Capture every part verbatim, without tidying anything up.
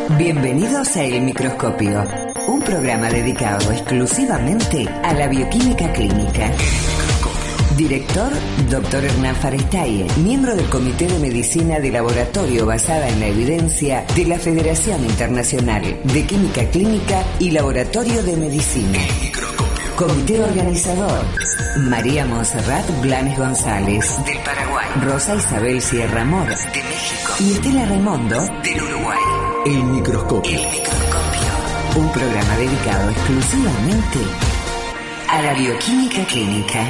Bienvenidos a El Microscopio, un programa dedicado exclusivamente a la bioquímica clínica. Director, doctor Hernán Farestaie, miembro del Comité de Medicina de Laboratorio basada en la evidencia de la Federación Internacional de Química Clínica y Laboratorio de Medicina. Comité organizador, María Monserrat Blanes González, del Paraguay, Rosa Isabel Sierra Mora, de México, y Estela Raimondo, del Uruguay. El Microscopio. El Microscopio. Un programa dedicado exclusivamente a la bioquímica clínica.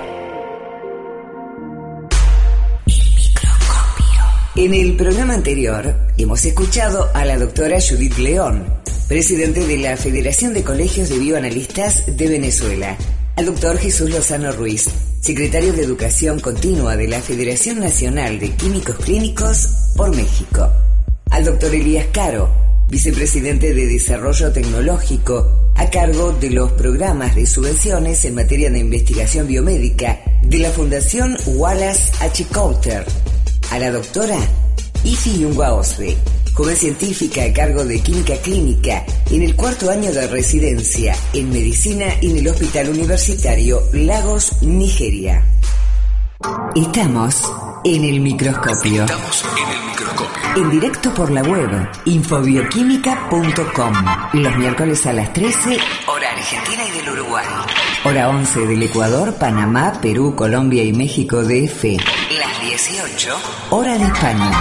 En el programa anterior hemos escuchado a la doctora Judith León, presidente de la Federación de Colegios de Bioanalistas de Venezuela, al doctor Jesús Lozano Ruiz, secretario de Educación Continua de la Federación Nacional de Químicos Clínicos por México, al doctor Elías Caro, vicepresidente de Desarrollo Tecnológico a cargo de los programas de subvenciones en materia de investigación biomédica de la Fundación Wallace H. Coulter, a la doctora Ifi Yungwa Osbe, joven científica a cargo de Química Clínica en el cuarto año de residencia en Medicina en el Hospital Universitario Lagos, Nigeria. Estamos en el microscopio. Estamos en el microscopio. En directo por la web infobioquímica punto com. Los miércoles a las trece, hora argentina y del Uruguay. Hora once del Ecuador, Panamá, Perú, Colombia y México D F. Las dieciocho, hora de España.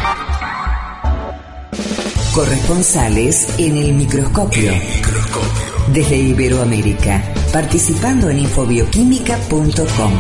Corresponsales en el microscopio. El microscopio. Desde Iberoamérica. Participando en infobioquímica punto com.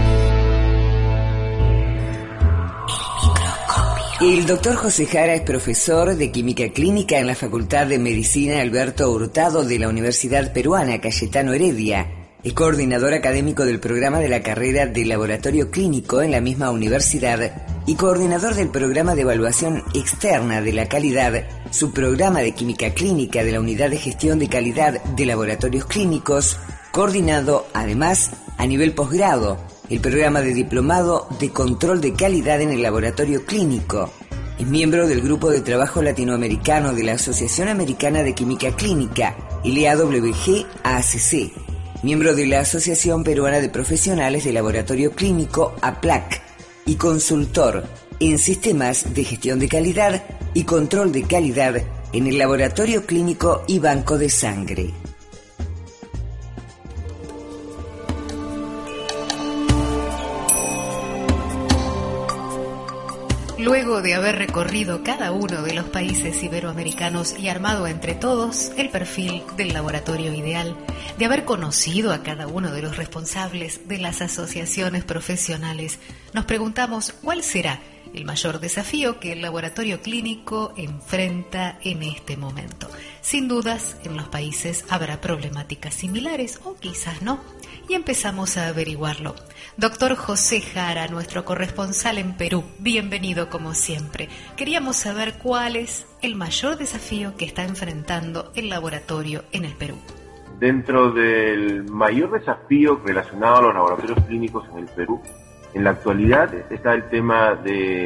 El doctor José Jara es profesor de Química Clínica en la Facultad de Medicina Alberto Hurtado de la Universidad Peruana Cayetano Heredia. Es coordinador académico del programa de la carrera de Laboratorio Clínico en la misma universidad y coordinador del programa de evaluación externa de la calidad, subprograma de Química Clínica de la Unidad de Gestión de Calidad de Laboratorios Clínicos, coordinado además a nivel posgrado el programa de diplomado de control de calidad en el laboratorio clínico. Es miembro del Grupo de Trabajo Latinoamericano de la Asociación Americana de Química Clínica, L A W G A C C. Miembro de la Asociación Peruana de Profesionales de Laboratorio Clínico, A P L A C, y consultor en sistemas de gestión de calidad y control de calidad en el Laboratorio Clínico y Banco de Sangre. Luego de haber recorrido cada uno de los países iberoamericanos y armado entre todos el perfil del laboratorio ideal, de haber conocido a cada uno de los responsables de las asociaciones profesionales, nos preguntamos cuál será el mayor desafío que el laboratorio clínico enfrenta en este momento. Sin dudas, en los países habrá problemáticas similares o quizás no, y empezamos a averiguarlo. Doctor José Jara, nuestro corresponsal en Perú, bienvenido como siempre. Queríamos saber cuál es el mayor desafío que está enfrentando el laboratorio en el Perú. Dentro del mayor desafío relacionado a los laboratorios clínicos en el Perú, en la actualidad está el tema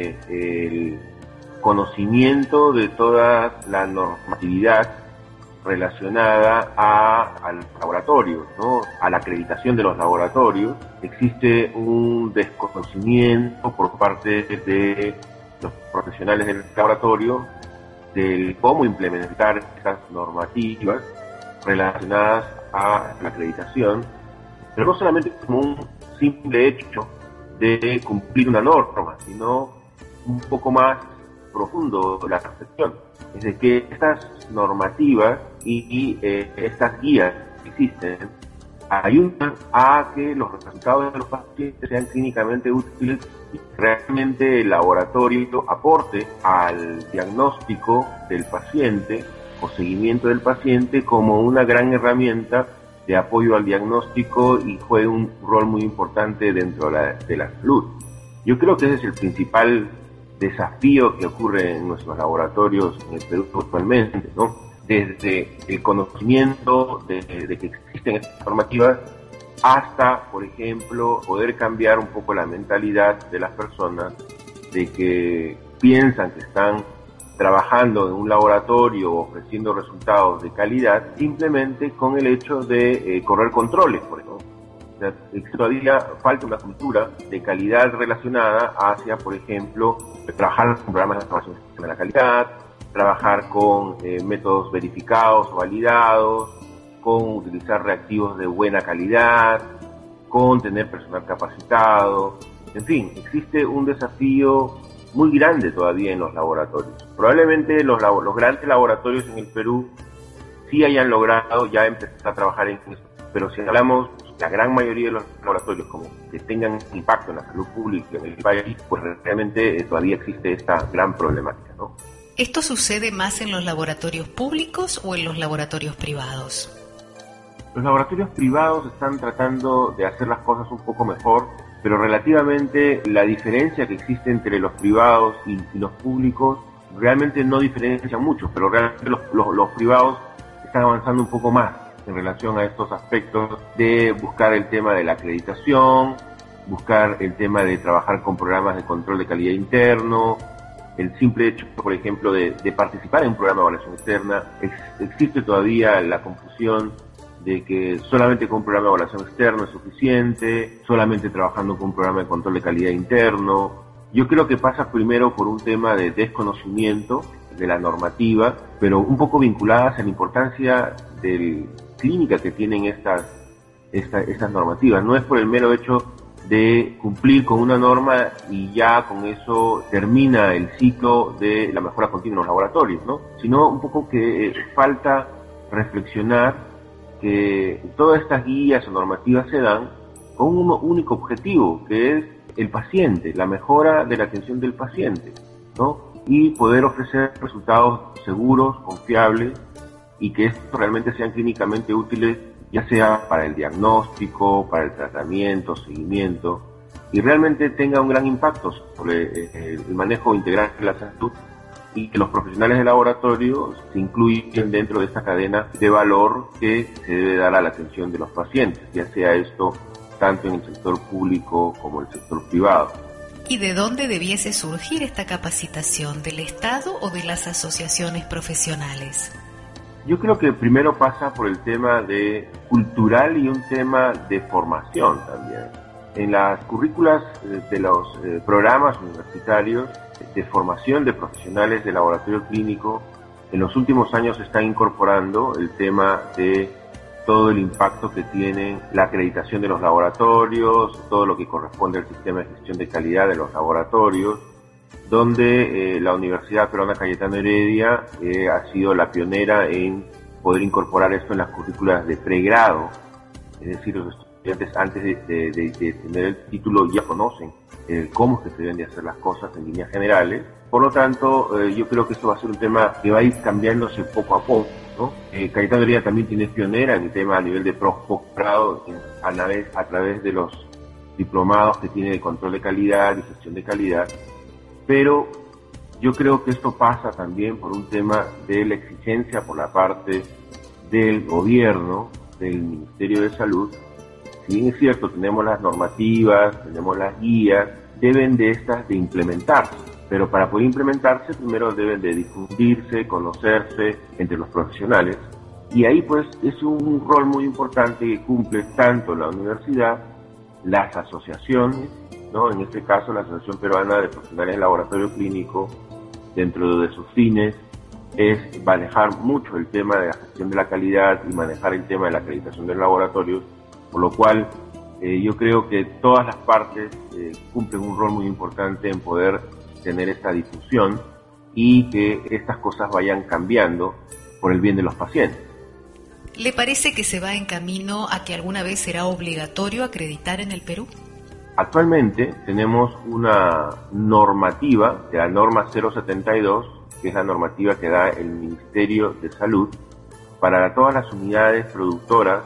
del conocimiento de toda la normatividad relacionada a, a los laboratorios, ¿no? A la acreditación de los laboratorios. Existe un desconocimiento por parte de los profesionales del laboratorio de cómo implementar esas normativas relacionadas a la acreditación, pero no solamente como un simple hecho de cumplir una norma, sino un poco más profundo la percepción. Es de que estas normativas y, y eh, estas guías que existen ayudan a que los resultados de los pacientes sean clínicamente útiles y realmente el laboratorio aporte al diagnóstico del paciente o seguimiento del paciente como una gran herramienta de apoyo al diagnóstico y juegue un rol muy importante dentro de la, de la salud. Yo creo que ese es el principal desafío que ocurre en nuestros laboratorios en el Perú actualmente, ¿no? Desde el conocimiento de, de que existen estas normativas hasta, por ejemplo, poder cambiar un poco la mentalidad de las personas de que piensan que están trabajando en un laboratorio ofreciendo resultados de calidad simplemente con el hecho de eh, correr controles, por ejemplo. O sea, todavía falta una cultura de calidad relacionada hacia, por ejemplo, trabajar con programas de evaluación de la calidad, trabajar con eh, métodos verificados o validados, con utilizar reactivos de buena calidad, con tener personal capacitado. En fin, existe un desafío muy grande todavía en los laboratorios. Probablemente los, los grandes laboratorios en el Perú sí hayan logrado ya empezar a trabajar en eso, pero si hablamos la gran mayoría de los laboratorios como que tengan impacto en la salud pública en el país, pues realmente eh, todavía existe esta gran problemática, ¿no? ¿Esto sucede más en los laboratorios públicos o en los laboratorios privados? Los laboratorios privados están tratando de hacer las cosas un poco mejor, pero relativamente la diferencia que existe entre los privados y, y los públicos realmente no diferencia mucho, pero realmente los, los, los privados están avanzando un poco más en relación a estos aspectos de buscar el tema de la acreditación, buscar el tema de trabajar con programas de control de calidad interno, el simple hecho, por ejemplo, de, de participar en un programa de evaluación externa. Ex, existe todavía la confusión de que solamente con un programa de evaluación externo es suficiente, solamente trabajando con un programa de control de calidad interno. Yo creo que pasa primero por un tema de desconocimiento de la normativa, pero un poco vinculadas a la importancia del clínica que tienen estas, esta, estas normativas. No es por el mero hecho de cumplir con una norma y ya con eso termina el ciclo de la mejora continua en los laboratorios, ¿no? Sino un poco que eh, falta reflexionar que todas estas guías o normativas se dan con un único objetivo, que es el paciente, la mejora de la atención del paciente, ¿no? Y poder ofrecer resultados seguros, confiables, y que estos realmente sean clínicamente útiles, ya sea para el diagnóstico, para el tratamiento, seguimiento, y realmente tenga un gran impacto sobre el manejo integral de la salud, y que los profesionales de laboratorio se incluyan dentro de esta cadena de valor que se debe dar a la atención de los pacientes, ya sea esto tanto en el sector público como en el sector privado. ¿Y de dónde debiese surgir esta capacitación? ¿Del Estado o de las asociaciones profesionales? Yo creo que primero pasa por el tema de cultural y un tema de formación también. En las currículas de los eh, programas universitarios de formación de profesionales de laboratorio clínico, en los últimos años se está incorporando el tema de todo el impacto que tiene la acreditación de los laboratorios, todo lo que corresponde al sistema de gestión de calidad de los laboratorios, donde eh, la Universidad Peruana Cayetano Heredia eh, ha sido la pionera en poder incorporar esto en las currículas de pregrado, es decir, los estudiantes antes de, de, de, de tener el título ya conocen eh, cómo es que se deben de hacer las cosas en líneas generales. Por lo tanto, eh, yo creo que esto va a ser un tema que va a ir cambiándose poco a poco, ¿no? Eh, Cayetano Heredia también tiene pionera en el tema a nivel de posgrado a, a través de los diplomados que tiene de control de calidad y gestión de calidad, pero yo creo que esto pasa también por un tema de la exigencia por la parte del gobierno, del Ministerio de Salud. Si bien es cierto, tenemos las normativas, tenemos las guías, deben de estas de implementarse, pero para poder implementarse primero deben de difundirse, conocerse entre los profesionales, y ahí pues es un rol muy importante que cumple tanto la universidad, las asociaciones, ¿no? En este caso la Asociación Peruana de Profesionales de Laboratorio Clínico, dentro de sus fines es manejar mucho el tema de la gestión de la calidad y manejar el tema de la acreditación del laboratorio, por lo cual eh, yo creo que todas las partes eh, cumplen un rol muy importante en poder tener esta difusión y que estas cosas vayan cambiando por el bien de los pacientes. ¿Le parece que se va en camino a que alguna vez será obligatorio acreditar en el Perú? Actualmente tenemos una normativa, de la norma cero setenta y dos, que es la normativa que da el Ministerio de Salud para todas las unidades productoras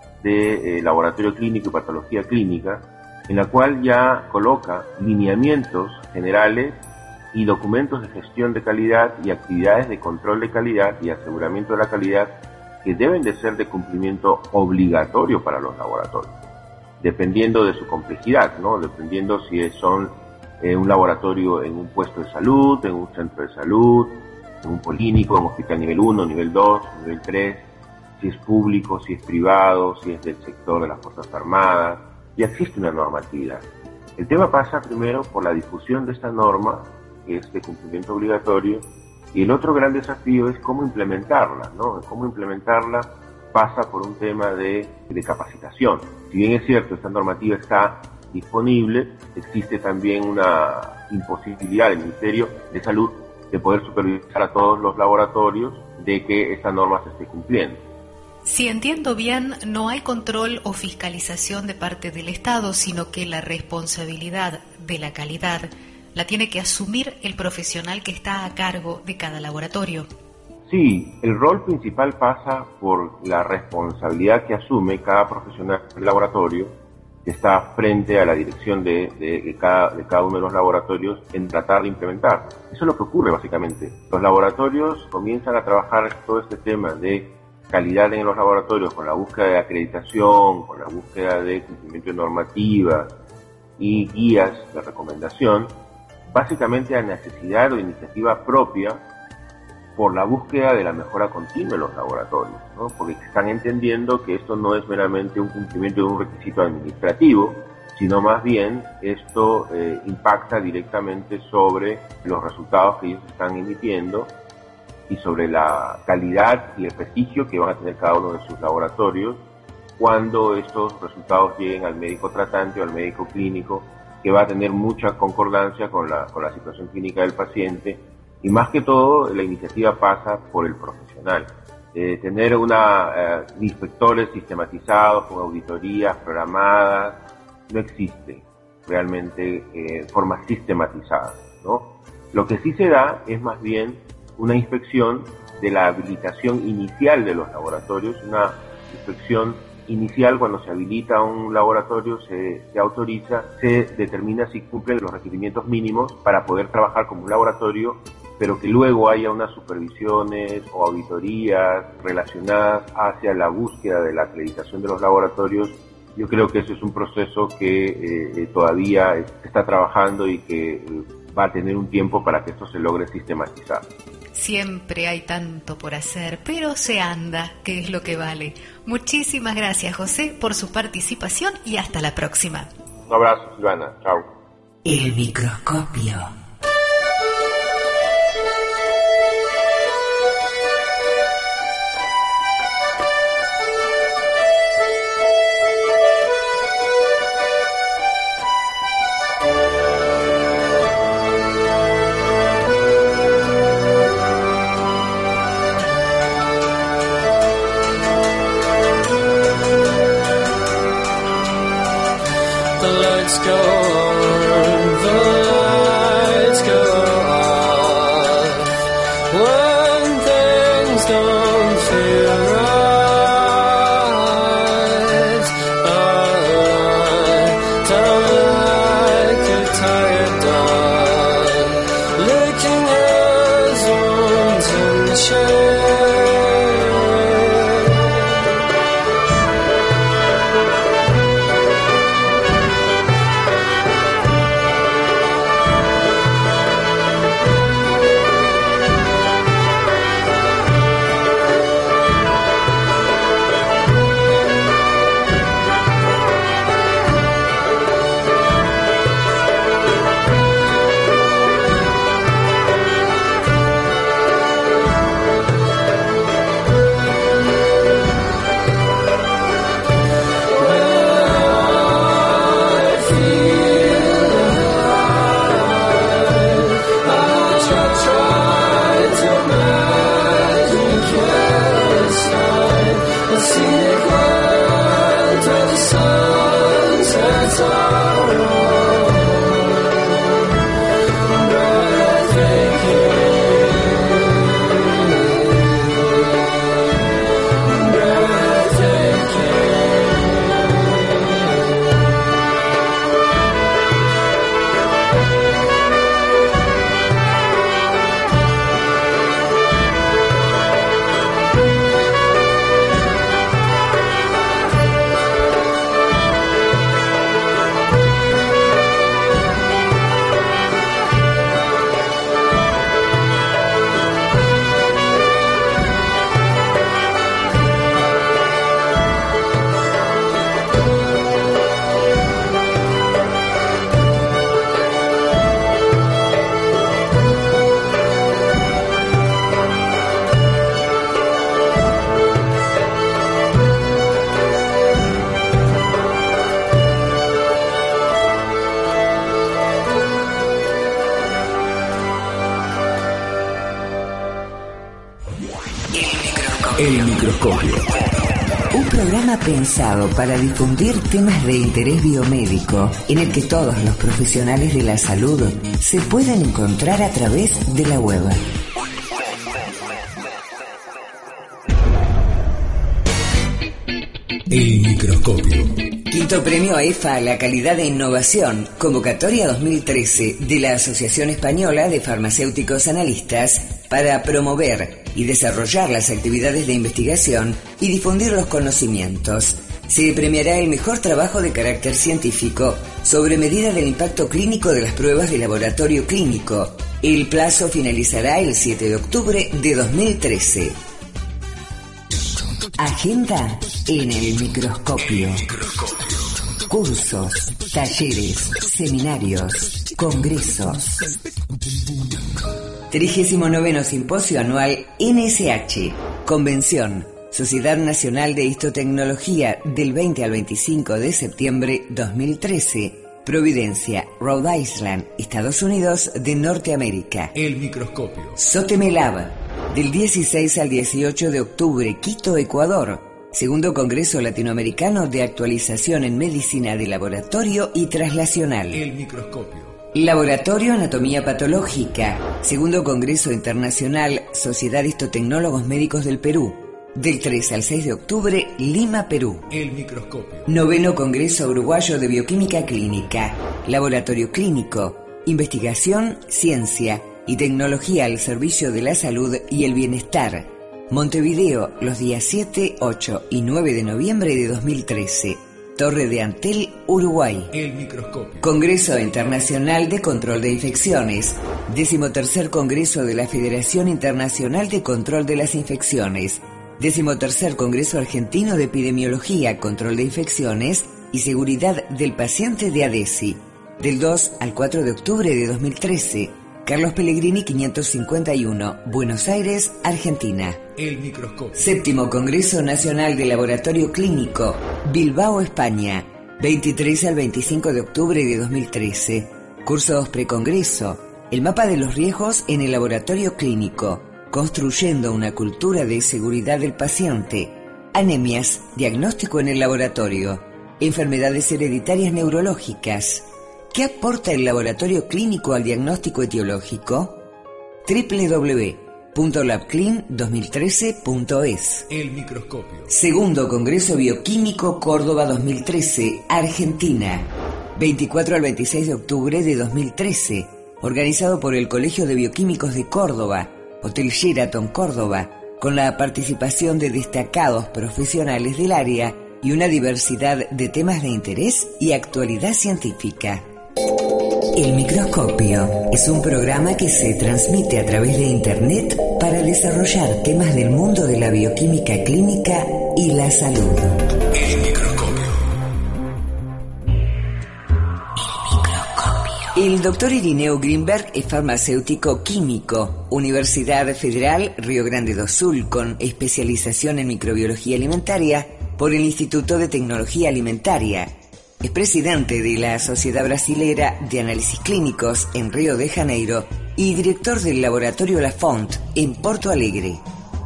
de eh, laboratorio clínico y patología clínica, en la cual ya coloca lineamientos generales y documentos de gestión de calidad y actividades de control de calidad y aseguramiento de la calidad que deben de ser de cumplimiento obligatorio para los laboratorios, dependiendo de su complejidad, ¿no? Dependiendo si son eh, un laboratorio en un puesto de salud, en un centro de salud, en un policlínico, en un hospital nivel uno, nivel dos, nivel tres, si es público, si es privado, si es del sector de las Fuerzas Armadas. Ya existe una normatividad. El tema pasa primero por la difusión de esta norma, que es de cumplimiento obligatorio, y el otro gran desafío es cómo implementarla, ¿no? Cómo implementarla pasa por un tema de, de capacitación. Si bien es cierto, esta normativa está disponible, existe también una imposibilidad del Ministerio de Salud de poder supervisar a todos los laboratorios de que esta norma se esté cumpliendo. Si entiendo bien, no hay control o fiscalización de parte del Estado, sino que la responsabilidad de la calidad la tiene que asumir el profesional que está a cargo de cada laboratorio. Sí, el rol principal pasa por la responsabilidad que asume cada profesional del laboratorio que está frente a la dirección de, de, de, cada, de cada uno de los laboratorios en tratar de implementar. Eso es lo que ocurre básicamente. Los laboratorios comienzan a trabajar todo este tema de calidad en los laboratorios con la búsqueda de acreditación, con la búsqueda de cumplimiento de normativas y guías de recomendación, básicamente a necesidad o iniciativa propia por la búsqueda de la mejora continua en los laboratorios, ¿no? Porque están entendiendo que esto no es meramente un cumplimiento de un requisito administrativo, sino más bien esto eh, impacta directamente sobre los resultados que ellos están emitiendo y sobre la calidad y el prestigio que van a tener cada uno de sus laboratorios cuando estos resultados lleguen al médico tratante o al médico clínico, que va a tener mucha concordancia con la, con la situación clínica del paciente. Y más que todo, la iniciativa pasa por el profesional. Eh, tener una eh, inspectores sistematizados con auditorías programadas no existe realmente eh, forma sistematizada, ¿no? Lo que sí se da es más bien una inspección de la habilitación inicial de los laboratorios, una inspección inicial cuando se habilita un laboratorio, se, se autoriza, se determina si cumplen los requerimientos mínimos para poder trabajar como un laboratorio, pero que luego haya unas supervisiones o auditorías relacionadas hacia la búsqueda de la acreditación de los laboratorios. Yo creo que ese es un proceso que eh, todavía se está trabajando y que eh, va a tener un tiempo para que esto se logre sistematizar. Siempre hay tanto por hacer, pero se anda, que es lo que vale. Muchísimas gracias, José, por su participación y hasta la próxima. Un abrazo, Silvana. Chao. El microscopio. Let's go, the light El microscopio. Un programa pensado para difundir temas de interés biomédico en el que todos los profesionales de la salud se pueden encontrar a través de la web. El microscopio. Quinto premio A E F A a la calidad de innovación, convocatoria dos mil trece de la Asociación Española de Farmacéuticos Analistas para promover y desarrollar las actividades de investigación y difundir los conocimientos. Se premiará el mejor trabajo de carácter científico sobre medida del impacto clínico de las pruebas de laboratorio clínico. El plazo finalizará el siete de octubre de dos mil trece. Agenda en el microscopio. Cursos, talleres, seminarios, congresos. trigésimo noveno Simposio Anual N S H. Convención, Sociedad Nacional de Histotecnología del veinte al veinticinco de septiembre dos mil trece. Providencia, Rhode Island, Estados Unidos de Norteamérica. El microscopio. Sotemelab, del dieciséis al dieciocho de octubre, Quito, Ecuador. Segundo Congreso Latinoamericano de Actualización en Medicina de Laboratorio y Translacional. El microscopio. Laboratorio Anatomía Patológica. Segundo Congreso Internacional Sociedad Histotecnólogos Médicos del Perú. Del tres al seis de octubre, Lima, Perú. El microscopio. Noveno Congreso Uruguayo de Bioquímica Clínica. Laboratorio Clínico. Investigación, ciencia y tecnología al servicio de la salud y el bienestar. Montevideo, los días siete, ocho y nueve de noviembre de dos mil trece. Torre de Antel, Uruguay. El microscopio. Congreso Internacional de Control de Infecciones. Decimotercer Congreso de la Federación Internacional de Control de las Infecciones. Decimotercer Congreso Argentino de Epidemiología, Control de Infecciones y Seguridad del Paciente de ADESI. Del dos al cuatro de octubre de dos mil trece. Carlos Pellegrini quinientos cincuenta y uno, Buenos Aires, Argentina. El microscopio. Séptimo Congreso Nacional de Laboratorio Clínico, Bilbao, España. veintitrés al veinticinco de octubre de dos mil trece. Cursos precongreso. El mapa de los riesgos en el laboratorio clínico. Construyendo una cultura de seguridad del paciente. Anemias, diagnóstico en el laboratorio. Enfermedades hereditarias neurológicas. ¿Qué aporta el laboratorio clínico al diagnóstico etiológico? doble u doble u doble u punto labclin dos mil trece punto es. El microscopio. Segundo Congreso Bioquímico Córdoba dos mil trece, Argentina. veinticuatro al veintiséis de octubre de dos mil trece. Organizado por el Colegio de Bioquímicos de Córdoba, Hotel Sheraton Córdoba, con la participación de destacados profesionales del área y una diversidad de temas de interés y actualidad científica. El microscopio es un programa que se transmite a través de Internet para desarrollar temas del mundo de la bioquímica clínica y la salud. El microscopio. El microscopio. El doctor Irineu Grimberg es farmacéutico químico, Universidad Federal Río Grande do Sul, con especialización en microbiología alimentaria por el Instituto de Tecnología Alimentaria. Es presidente de la Sociedad Brasilera de Análisis Clínicos en Río de Janeiro y director del Laboratorio La Font en Porto Alegre.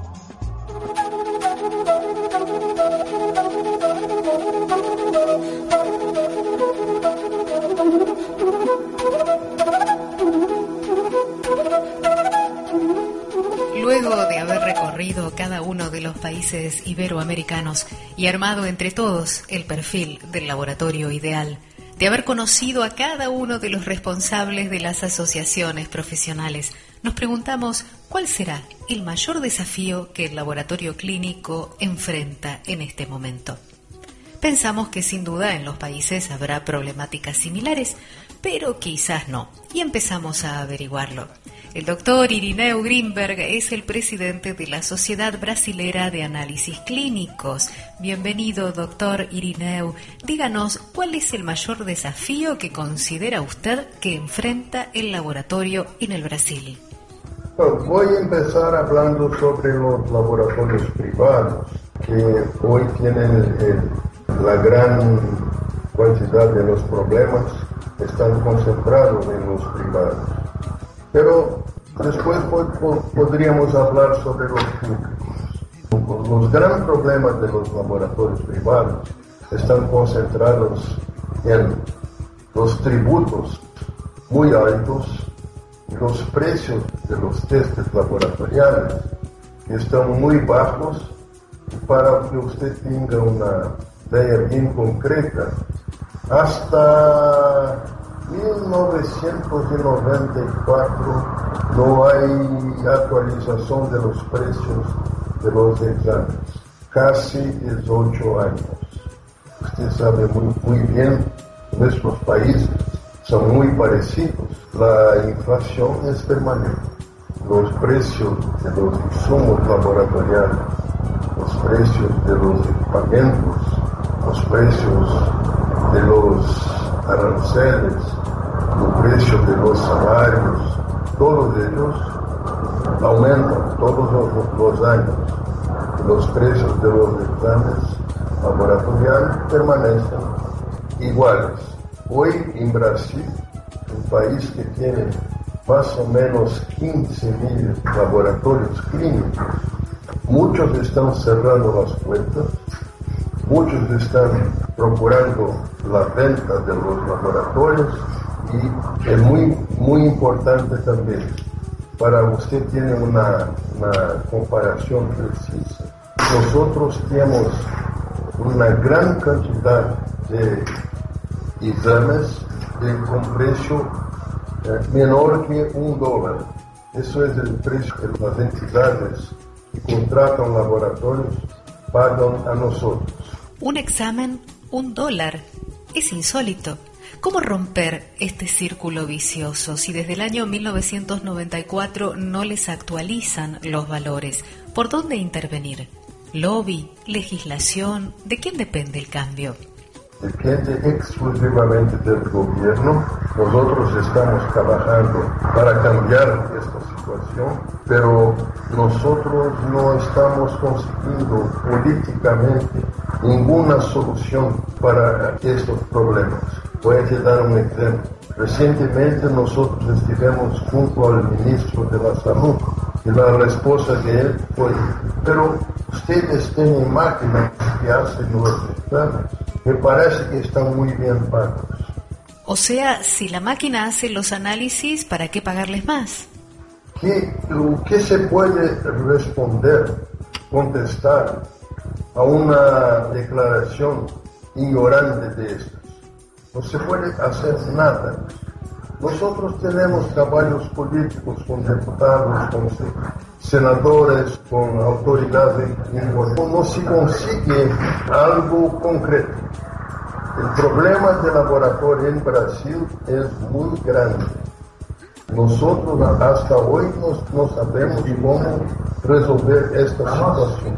Luego de haber recorrido cada uno de los países iberoamericanos y armado entre todos el perfil del laboratorio ideal, de haber conocido a cada uno de los responsables de las asociaciones profesionales, nos preguntamos cuál será el mayor desafío que el laboratorio clínico enfrenta en este momento. Pensamos que sin duda en los países habrá problemáticas similares, pero quizás no, y empezamos a averiguarlo. El doctor Irineu Grimberg es el presidente de la Sociedad Brasilera de Análisis Clínicos. Bienvenido, doctor Irineu. Díganos, ¿cuál es el mayor desafío que considera usted que enfrenta el laboratorio en el Brasil? Bueno, voy a empezar hablando sobre los laboratorios privados, que hoy tienen el, la gran cantidad de los problemas, están concentrados en los privados. Pero después po- po- podríamos hablar sobre los públicos. Los grandes problemas de los laboratorios privados están concentrados en los tributos muy altos y los precios de los testes laboratoriales que están muy bajos. Para que usted tenga una idea bien concreta, hasta mil novecientos noventa y cuatro no hay actualización de los precios de los exámenes, casi dieciocho años. Usted sabe muy, muy bien, nuestros países son muy parecidos, la inflación es permanente, los precios de los insumos laboratoriales, los precios de los equipamientos, los precios de los aranceles, los precios de los salarios, todos ellos aumentan todos los, los años. Los precios de los exámenes laboratoriales permanecen iguales. Hoy en Brasil, un país que tiene más o menos quince mil laboratorios clínicos, muchos están cerrando las puertas, muchos están procurando la venta de los laboratorios y es muy, muy importante también, para usted tener una, una comparación precisa. Nosotros tenemos una gran cantidad de exámenes de, con precio eh, menor que un dólar. Eso es el precio que las entidades que contratan laboratorios pagan a nosotros. Un examen, un dólar. Es insólito. ¿Cómo romper este círculo vicioso si desde el año mil novecientos noventa y cuatro no les actualizan los valores? ¿Por dónde intervenir? ¿Lobby? ¿Legislación? ¿De quién depende el cambio? Depende exclusivamente del gobierno. Nosotros estamos trabajando para cambiar esta situación, pero nosotros no estamos consiguiendo políticamente ninguna solución para estos problemas. Voy a dar un ejemplo. Recientemente nosotros estivemos junto al ministro de la Salud y la respuesta de él fue: pero ustedes tienen máquinas que hacen los exámenes. Me parece que están muy bien pagos. O sea, si la máquina hace los análisis, ¿para qué pagarles más? ¿Qué, qué se puede responder, contestar a una declaración ignorante de estas? No se puede hacer nada. Nosotros tenemos caballos políticos con diputados, con senadores, con autoridades. No se consigue algo concreto. El problema del laboratorio en Brasil es muy grande. Nosotros hasta hoy no, no sabemos cómo resolver esta situación.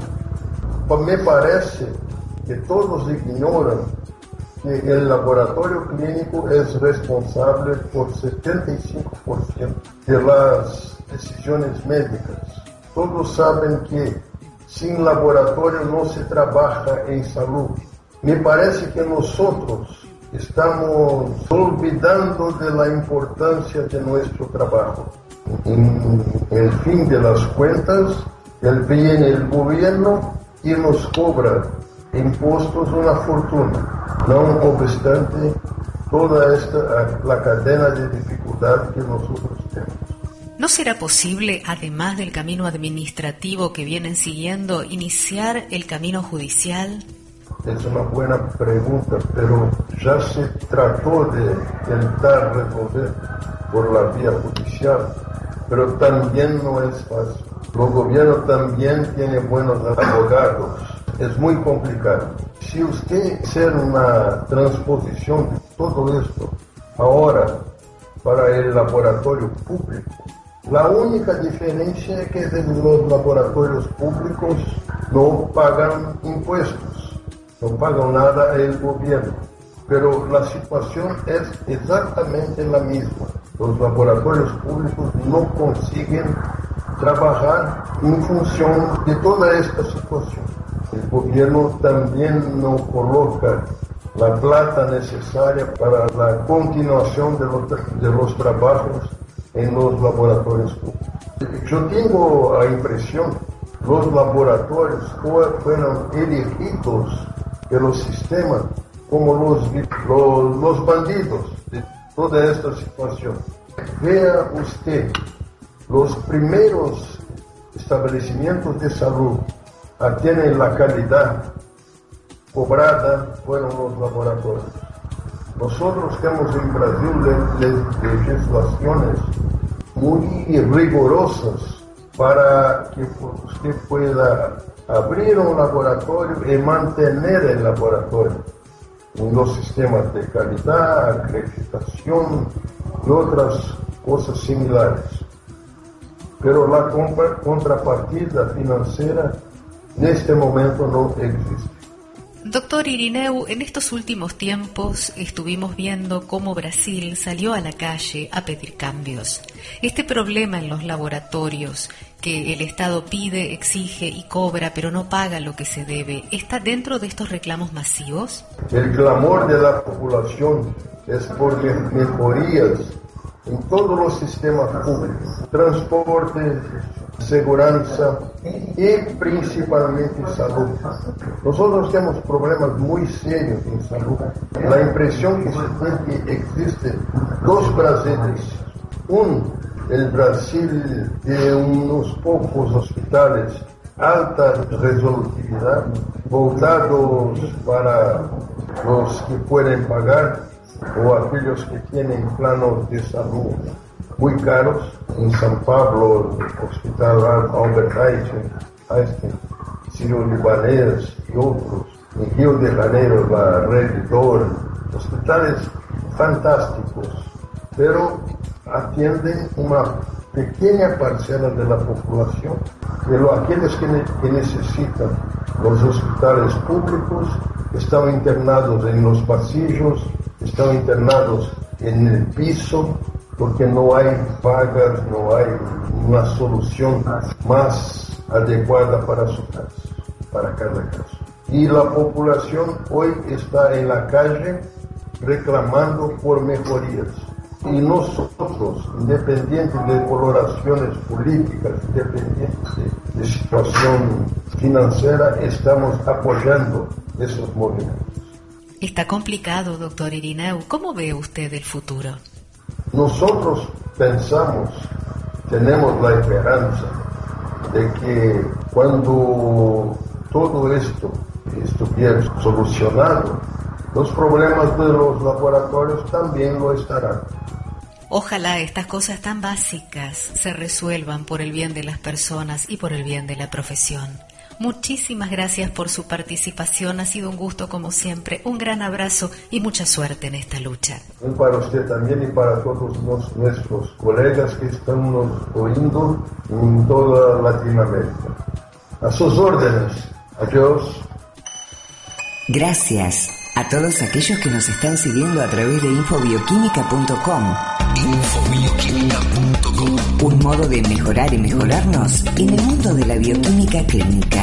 Me parece que todos ignoran que el laboratorio clínico es responsable por setenta y cinco por ciento de las decisiones médicas. Todos saben que sin laboratorio no se trabaja en salud. Me parece que nosotros estamos olvidando de la importancia de nuestro trabajo. En el fin de las cuentas, él viene el gobierno y nos cobra impuestos una fortuna. No obstante, toda esta la cadena de dificultad que nosotros tenemos. ¿No será posible, además del camino administrativo que vienen siguiendo, iniciar el camino judicial? Es una buena pregunta, pero ya se trató de intentar resolver por la vía judicial, pero también no es fácil. El gobierno también tiene buenos abogados. Es muy complicado. Si usted hace una transposición de todo esto ahora para el laboratorio público, la única diferencia es que los laboratorios públicos no pagan impuestos, no pagan nada el gobierno, pero la situación es exactamente la misma. Los laboratorios públicos no consiguen trabajar en función de toda esta situación. El gobierno también no coloca la plata necesaria para la continuación de los, de los trabajos en los laboratorios públicos. Yo tengo la impresión los laboratorios fueron elegidos pelo sistema como los, los, los bandidos de toda esta situación. Vea usted, los primeros establecimientos de salud a tener la calidad cobrada fueron los laboratorios. Nosotros tenemos en Brasil legislaciones muy rigurosas para que usted pueda abrir un laboratorio y mantener el laboratorio en los sistemas de calidad, acreditación y otras cosas similares. Pero la contrapartida financiera en este momento no existe. Doctor Irineu, en estos últimos tiempos estuvimos viendo cómo Brasil salió a la calle a pedir cambios. Este problema en los laboratorios, que el Estado pide, exige y cobra, pero no paga lo que se debe, ¿está dentro de estos reclamos masivos? El clamor de la población es por mejorías en todos los sistemas públicos, transporte, seguridad y principalmente salud. Nosotros tenemos problemas muy serios en salud. La impresión que se tiene que existe dos Brasiles. Un, el Brasil de unos pocos hospitales, alta resolutividad, voltados para los que pueden pagar o aquellos que tienen planos de salud muy caros. En São Paulo, el Hospital Albert Einstein, Sírio-Libanês y otros. En Río de Janeiro, la Rede D'Or, hospitales fantásticos, pero atienden una pequeña parcela de la población, pero aquellos que, ne- que necesitan los hospitales públicos están internados en los pasillos, están internados en el piso, porque no hay vagas, no hay una solución más adecuada para su caso, para cada caso. Y la población hoy está en la calle reclamando por mejorías. Y nosotros, independientes de coloraciones políticas, independientes de, de situación financiera, estamos apoyando esos movimientos. Está complicado, doctor Irineu. ¿Cómo ve usted el futuro? Nosotros pensamos, tenemos la esperanza de que cuando todo esto estuviera solucionado, los problemas de los laboratorios también lo estarán. Ojalá estas cosas tan básicas se resuelvan por el bien de las personas y por el bien de la profesión. Muchísimas gracias por su participación, ha sido un gusto como siempre, un gran abrazo y mucha suerte en esta lucha. Y para usted también y para todos los, nuestros colegas que están nos oyendo en toda Latinoamérica. A sus órdenes. Adiós. Gracias a todos aquellos que nos están siguiendo a través de infobioquímica punto com. infobioquímica punto com. Un modo de mejorar y mejorarnos en el mundo de la bioquímica clínica.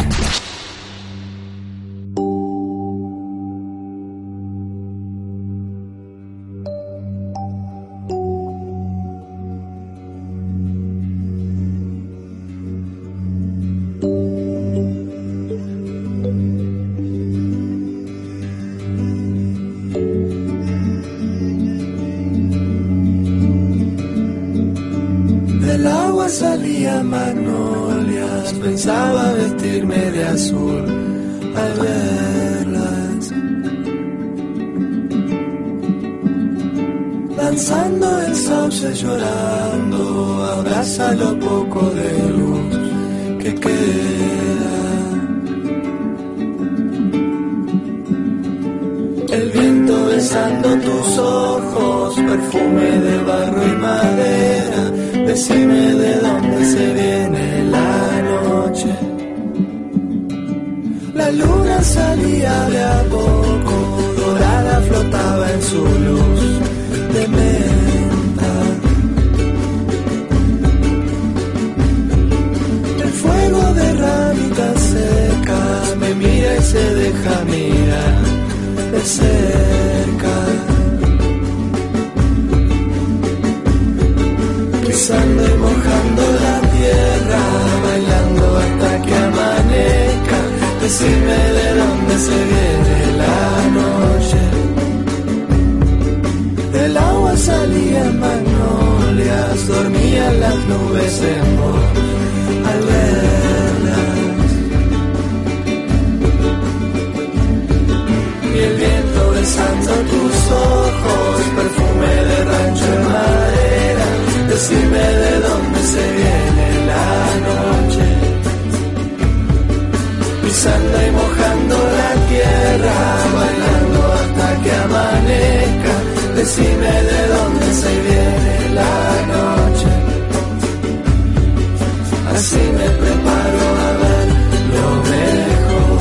Salía magnolias, pensaba vestirme de azul al verlas, danzando el sauce llorando, abraza lo poco de luz que queda. El viento besando tus ojos, perfume de barro y madera. Decime de dónde se viene la noche. La luna salía de a poco, dorada flotaba en su luz de menta. El fuego de ramitas secas me mira y se deja mirar de cerca. Pisando y mojando la tierra, bailando hasta que decime de dónde se viene la noche. Del agua salían magnolias, dormían las nubes en vos al verlas. Y el viento besando tus ojos, perfume de rancho en madera. Decime de dónde se viene la noche. Pisando y mojando la tierra, bailando hasta que amanezca. Decime de dónde se viene la noche. Así me preparo a ver lo mejor.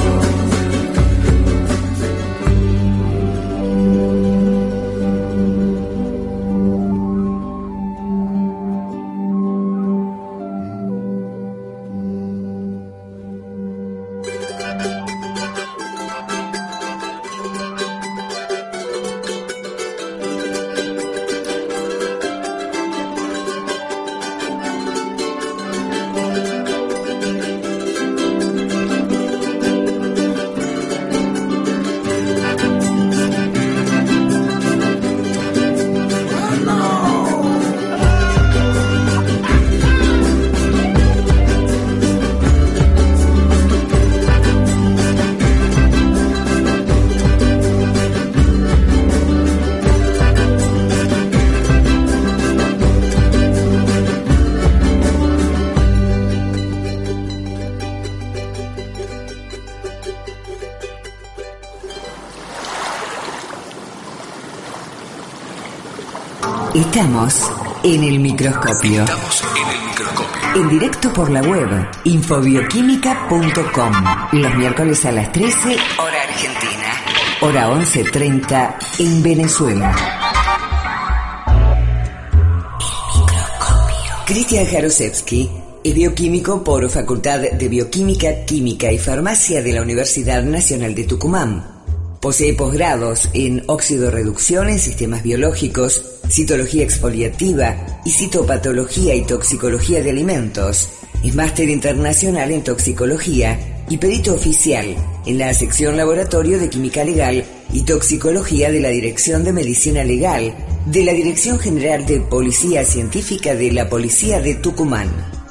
Estamos en el microscopio. Estamos en el microscopio. En directo por la web infobioquímica punto com. Los miércoles a las trece, hora argentina. Hora once treinta en Venezuela. El microscopio. Cristian Jarosevsky es bioquímico por Facultad de Bioquímica, Química y Farmacia de la Universidad Nacional de Tucumán. Posee posgrados en oxidorreducción en sistemas biológicos, citología exfoliativa y citopatología y toxicología de alimentos. Es máster internacional en toxicología y perito oficial en la sección Laboratorio de Química Legal y Toxicología de la Dirección de Medicina Legal de la Dirección General de Policía Científica de la Policía de Tucumán.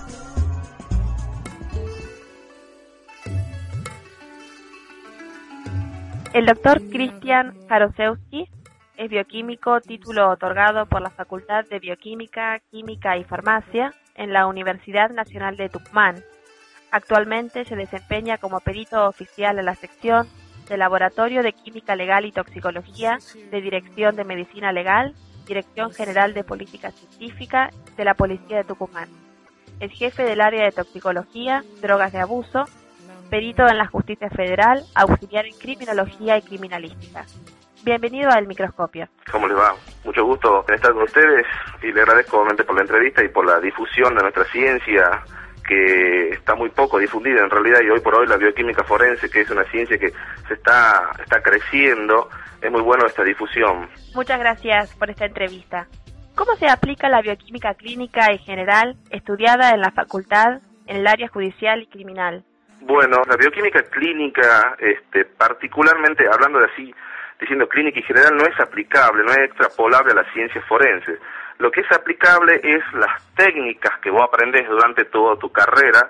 El doctor Cristian Jarosevsky es bioquímico, título otorgado por la Facultad de Bioquímica, Química y Farmacia en la Universidad Nacional de Tucumán. Actualmente se desempeña como perito oficial en la sección de Laboratorio de Química Legal y Toxicología de Dirección de Medicina Legal, Dirección General de Política Científica de la Policía de Tucumán. Es jefe del área de toxicología, drogas de abuso, perito en la Justicia Federal, auxiliar en criminología y criminalística. Bienvenido al microscopio. ¿Cómo les va? Mucho gusto en estar con ustedes y le agradezco obviamente por la entrevista y por la difusión de nuestra ciencia, que está muy poco difundida en realidad, y hoy por hoy la bioquímica forense, que es una ciencia que se está, está creciendo, es muy bueno esta difusión. Muchas gracias por esta entrevista. ¿Cómo se aplica la bioquímica clínica en general, estudiada en la facultad, en el área judicial y criminal? Bueno, la bioquímica clínica, este, particularmente hablando de así, diciendo clínica y general, no es aplicable, no es extrapolable a las ciencias forenses. Lo que es aplicable es las técnicas que vos aprendés durante toda tu carrera,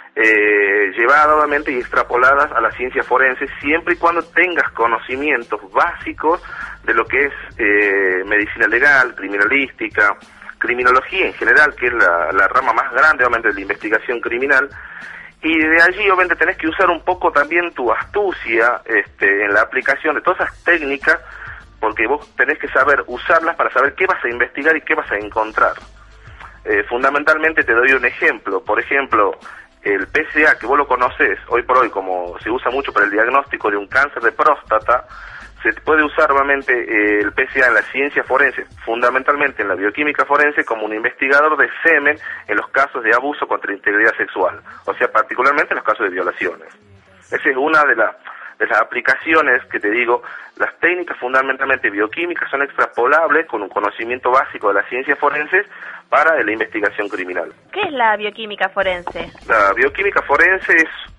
eh, llevadas obviamente y extrapoladas a las ciencias forenses, siempre y cuando tengas conocimientos básicos de lo que es eh, medicina legal, criminalística, criminología en general, que es la, la rama más grande obviamente de la investigación criminal. Y de allí obviamente tenés que usar un poco también tu astucia este, en la aplicación de todas esas técnicas, porque vos tenés que saber usarlas para saber qué vas a investigar y qué vas a encontrar. Eh, fundamentalmente te doy un ejemplo. Por ejemplo, el P C A, que vos lo conocés hoy por hoy como se usa mucho para el diagnóstico de un cáncer de próstata, se puede usar obviamente eh, el P C A en la ciencia forense, fundamentalmente en la bioquímica forense, como un investigador de semen en los casos de abuso contra la integridad sexual, o sea, particularmente en los casos de violaciones. Esa es una de, la, de las aplicaciones que te digo. Las técnicas fundamentalmente bioquímicas son extrapolables con un conocimiento básico de las ciencias forenses para la investigación criminal. ¿Qué es la bioquímica forense? La bioquímica forense es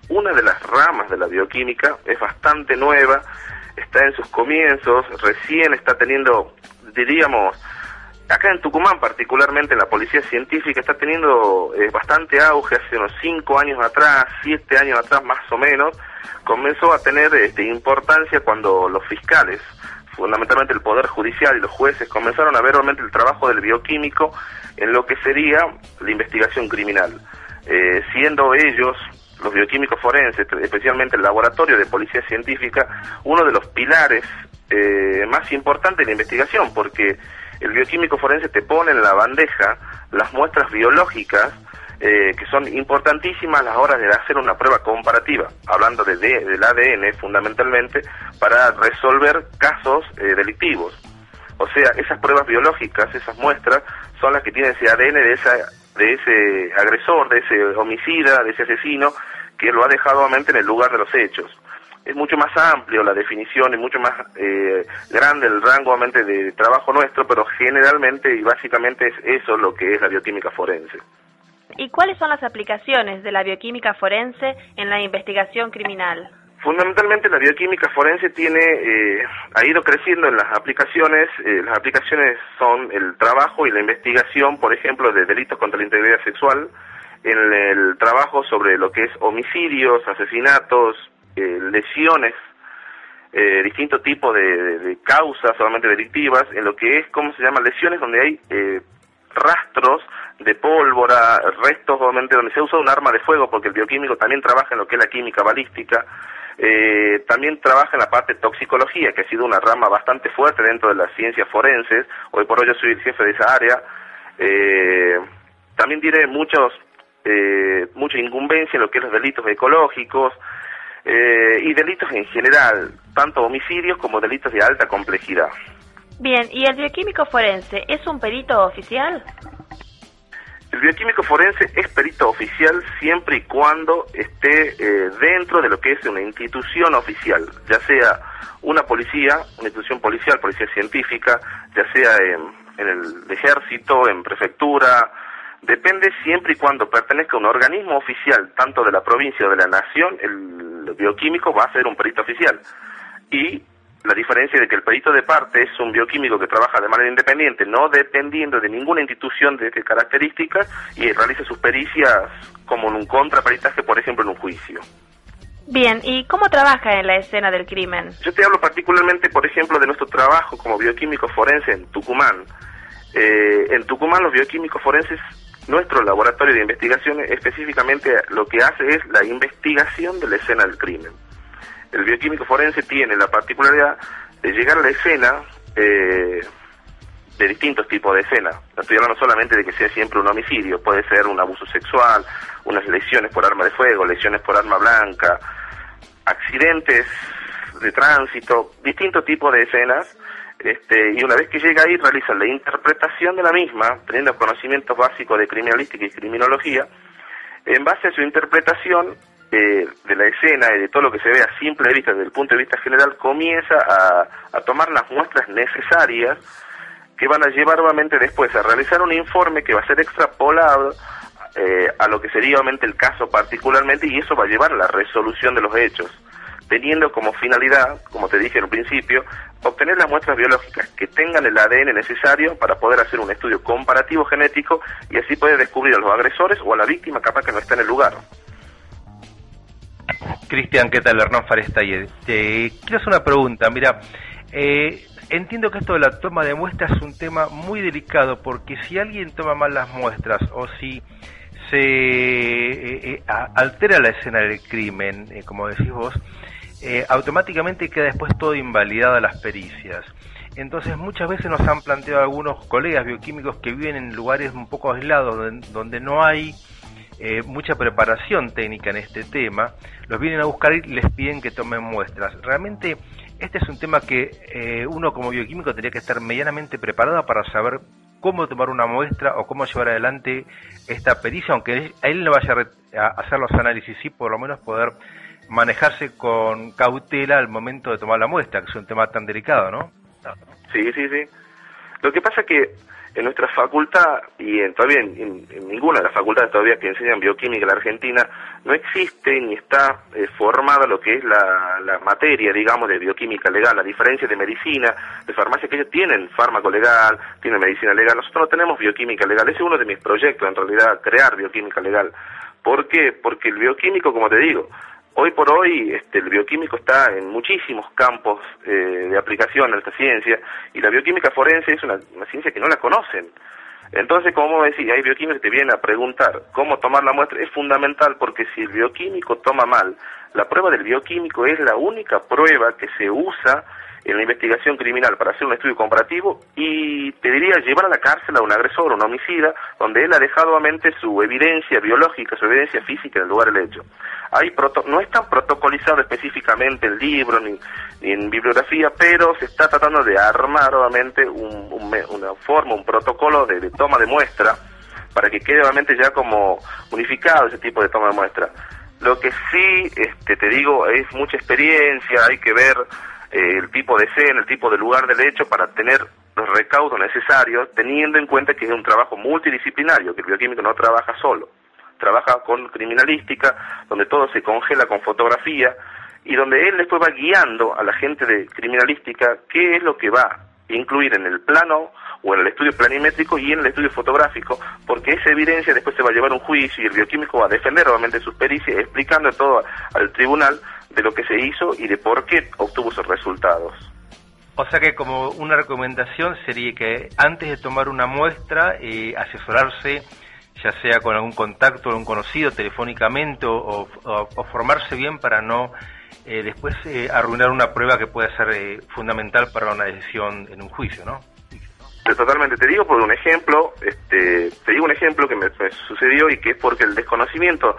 una de las ramas de la bioquímica, es bastante nueva, está en sus comienzos, recién está teniendo, diríamos, acá en Tucumán particularmente en la policía científica está teniendo eh, bastante auge. Hace unos cinco años atrás, siete años atrás más o menos, comenzó a tener este, importancia cuando los fiscales, fundamentalmente el Poder Judicial y los jueces, comenzaron a ver realmente el trabajo del bioquímico en lo que sería la investigación criminal, eh, siendo ellos, los bioquímicos forenses, especialmente el laboratorio de policía científica, uno de los pilares eh, más importantes de la investigación, porque el bioquímico forense te pone en la bandeja las muestras biológicas eh, que son importantísimas a las horas de hacer una prueba comparativa, hablando de, de, del A D N fundamentalmente, para resolver casos eh, delictivos. O sea, esas pruebas biológicas, esas muestras, son las que tienen ese A D N de, esa, de ese agresor, de ese homicida, de ese asesino, que lo ha dejado obviamente en el lugar de los hechos. Es mucho más amplio la definición y mucho más eh, grande el rango obviamente de trabajo nuestro, pero generalmente y básicamente es eso lo que es la bioquímica forense. ¿Y cuáles son las aplicaciones de la bioquímica forense en la investigación criminal? Fundamentalmente la bioquímica forense tiene eh, ha ido creciendo en las aplicaciones. Eh, las aplicaciones son el trabajo y la investigación, por ejemplo, de delitos contra la integridad sexual, en el trabajo sobre lo que es homicidios, asesinatos, eh, lesiones, eh, distintos tipos de, de, de causas solamente delictivas, en lo que es, ¿cómo se llama?, lesiones donde hay eh, rastros de pólvora, restos obviamente donde se usa un arma de fuego, porque el bioquímico también trabaja en lo que es la química balística. Eh, también trabaja en la parte de toxicología, que ha sido una rama bastante fuerte dentro de las ciencias forenses. Hoy por hoy yo soy el jefe de esa área. Eh, también tiene muchos, eh, mucha incumbencia en lo que es los delitos ecológicos eh, y delitos en general, tanto homicidios como delitos de alta complejidad. Bien, ¿y el bioquímico forense es un perito oficial? El bioquímico forense es perito oficial siempre y cuando esté eh, dentro de lo que es una institución oficial, ya sea una policía, una institución policial, policía científica, ya sea en, en el ejército, en prefectura, depende siempre y cuando pertenezca a un organismo oficial, tanto de la provincia o de la nación, el bioquímico va a ser un perito oficial. Y la diferencia de que el perito de parte es un bioquímico que trabaja de manera independiente, no dependiendo de ninguna institución de características, y realiza sus pericias como en un contraperitaje, por ejemplo, en un juicio. Bien, ¿y cómo trabaja en la escena del crimen? Yo te hablo particularmente, por ejemplo, de nuestro trabajo como bioquímico forense en Tucumán. Eh, en Tucumán los bioquímicos forenses, nuestro laboratorio de investigación específicamente lo que hace es la investigación de la escena del crimen. El bioquímico forense tiene la particularidad de llegar a la escena eh, de distintos tipos de escena. No estoy hablando solamente de que sea siempre un homicidio, puede ser un abuso sexual, unas lesiones por arma de fuego, lesiones por arma blanca, accidentes de tránsito, distintos tipos de escenas, este, y una vez que llega ahí realizan la interpretación de la misma, teniendo conocimientos básicos de criminalística y criminología. En base a su interpretación Eh, de la escena y de todo lo que se ve a simple vista desde el punto de vista general, comienza a, a tomar las muestras necesarias que van a llevar obviamente después a realizar un informe que va a ser extrapolado eh, a lo que sería obviamente el caso particularmente, y eso va a llevar a la resolución de los hechos, teniendo como finalidad, como te dije al principio, obtener las muestras biológicas que tengan el A D N necesario para poder hacer un estudio comparativo genético y así poder descubrir a los agresores o a la víctima capaz que no está en el lugar. Cristian, ¿qué tal? Hernán Farestalle. Te quiero hacer una pregunta. Mira, eh, entiendo que esto de la toma de muestras es un tema muy delicado, porque si alguien toma mal las muestras o si se eh, eh, altera la escena del crimen, eh, como decís vos, eh, automáticamente queda después todo invalidada las pericias. Entonces muchas veces nos han planteado algunos colegas bioquímicos que viven en lugares un poco aislados, donde, donde no hay Eh, mucha preparación técnica en este tema, los vienen a buscar y les piden que tomen muestras. Realmente este es un tema que eh, uno como bioquímico tendría que estar medianamente preparado para saber cómo tomar una muestra o cómo llevar adelante esta pericia, aunque él, a él no vaya a hacer los análisis, sí por lo menos poder manejarse con cautela al momento de tomar la muestra, que es un tema tan delicado, ¿no? Sí, sí, sí. Lo que pasa es que en nuestra facultad, y en, todavía en, en, en ninguna de las facultades todavía que enseñan bioquímica en la Argentina, no existe ni está eh, formada lo que es la, la materia, digamos, de bioquímica legal, a diferencia de medicina, de farmacia, que ellos tienen fármaco legal, tienen medicina legal. Nosotros no tenemos bioquímica legal. Ese es uno de mis proyectos, en realidad, crear bioquímica legal. ¿Por qué? Porque el bioquímico, como te digo, hoy por hoy este, el bioquímico está en muchísimos campos eh, de aplicación a esta ciencia, y la bioquímica forense es una, una ciencia que no la conocen. Entonces, como decía, hay bioquímicos que te vienen a preguntar cómo tomar la muestra. Es fundamental, porque si el bioquímico toma mal, la prueba del bioquímico es la única prueba que se usa en la investigación criminal para hacer un estudio comparativo y, te diría, llevar a la cárcel a un agresor, un homicida, donde él ha dejado a mente su evidencia biológica, su evidencia física en el lugar del hecho. Hay proto no es tan protocolizado específicamente el libro ni, ni en bibliografía, pero se está tratando de armar nuevamente un, un, una forma, un protocolo de, de toma de muestra, para que quede nuevamente ya como unificado ese tipo de toma de muestra. Lo que sí, este, te digo, es mucha experiencia, hay que ver eh, el tipo de escena, el tipo de lugar del hecho para tener los recaudos necesarios, teniendo en cuenta que es un trabajo multidisciplinario, que el bioquímico no trabaja solo, trabaja con criminalística, donde todo se congela con fotografía, y donde él después va guiando a la gente de criminalística qué es lo que va a incluir en el plano o en el estudio planimétrico y en el estudio fotográfico, porque esa evidencia después se va a llevar a un juicio y el bioquímico va a defender nuevamente sus pericias, explicando todo al tribunal de lo que se hizo y de por qué obtuvo esos resultados. O sea que como una recomendación sería que antes de tomar una muestra, eh, asesorarse, ya sea con algún contacto, algún conocido, telefónicamente, o, o, o formarse bien para no eh, después eh, arruinar una prueba que puede ser eh, fundamental para una decisión en un juicio, ¿no? Totalmente, te digo por un ejemplo, este, te digo un ejemplo que me, me sucedió, y que es porque el desconocimiento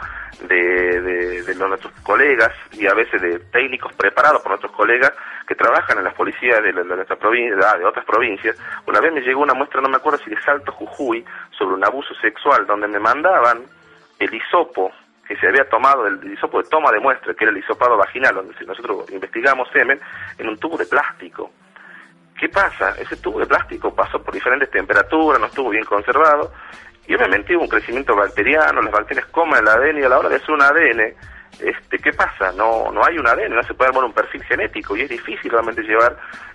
de, de, de los, nuestros colegas, y a veces de técnicos preparados por nuestros colegas que trabajan en las policías de, de, de nuestra provincia, de otras provincias. Una vez me llegó una muestra, no me acuerdo si de Salto, Jujuy, sobre un abuso sexual, donde me mandaban el hisopo que se había tomado, el hisopo de toma de muestra, que era el hisopado vaginal, donde nosotros investigamos semen, en un tubo de plástico. ¿Qué pasa? Ese tubo de plástico pasó por diferentes temperaturas, no estuvo bien conservado, y obviamente hubo un crecimiento bacteriano, las bacterias comen el A D N, y a la hora de hacer un A D N, este, ¿qué pasa? No no hay un A D N, no se puede armar un perfil genético, y es difícil realmente llevar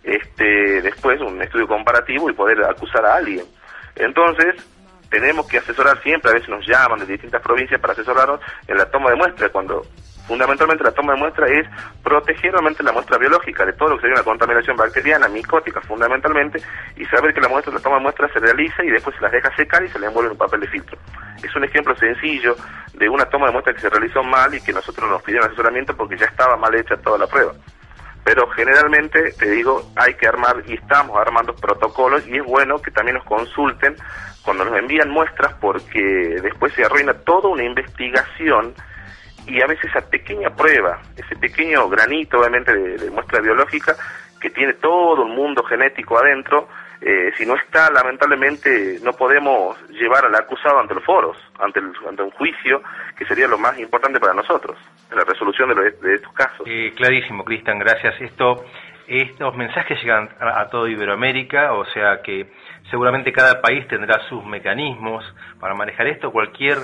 este después un estudio comparativo y poder acusar a alguien. Entonces, tenemos que asesorar siempre, a veces nos llaman de distintas provincias para asesorarnos en la toma de muestra, cuando fundamentalmente la toma de muestra es proteger realmente la muestra biológica de todo lo que sería una contaminación bacteriana, micótica fundamentalmente, y saber que la muestra, la toma de muestra se realiza y después se las deja secar y se le envuelve en un papel de filtro. Es un ejemplo sencillo de una toma de muestra que se realizó mal y que nosotros nos pidieron asesoramiento porque ya estaba mal hecha toda la prueba. Pero generalmente, te digo, hay que armar, y estamos armando protocolos, y es bueno que también nos consulten cuando nos envían muestras, porque después se arruina toda una investigación, y a veces esa pequeña prueba, ese pequeño granito obviamente de, de muestra biológica, que tiene todo un mundo genético adentro, eh, si no está, lamentablemente no podemos llevar al acusado ante los foros, ante, el, ante un juicio, que sería lo más importante para nosotros, en la resolución de, lo, de estos casos. Eh, clarísimo, Cristian, gracias. Esto, estos mensajes llegan a, a toda Iberoamérica, o sea que seguramente cada país tendrá sus mecanismos para manejar esto. Cualquier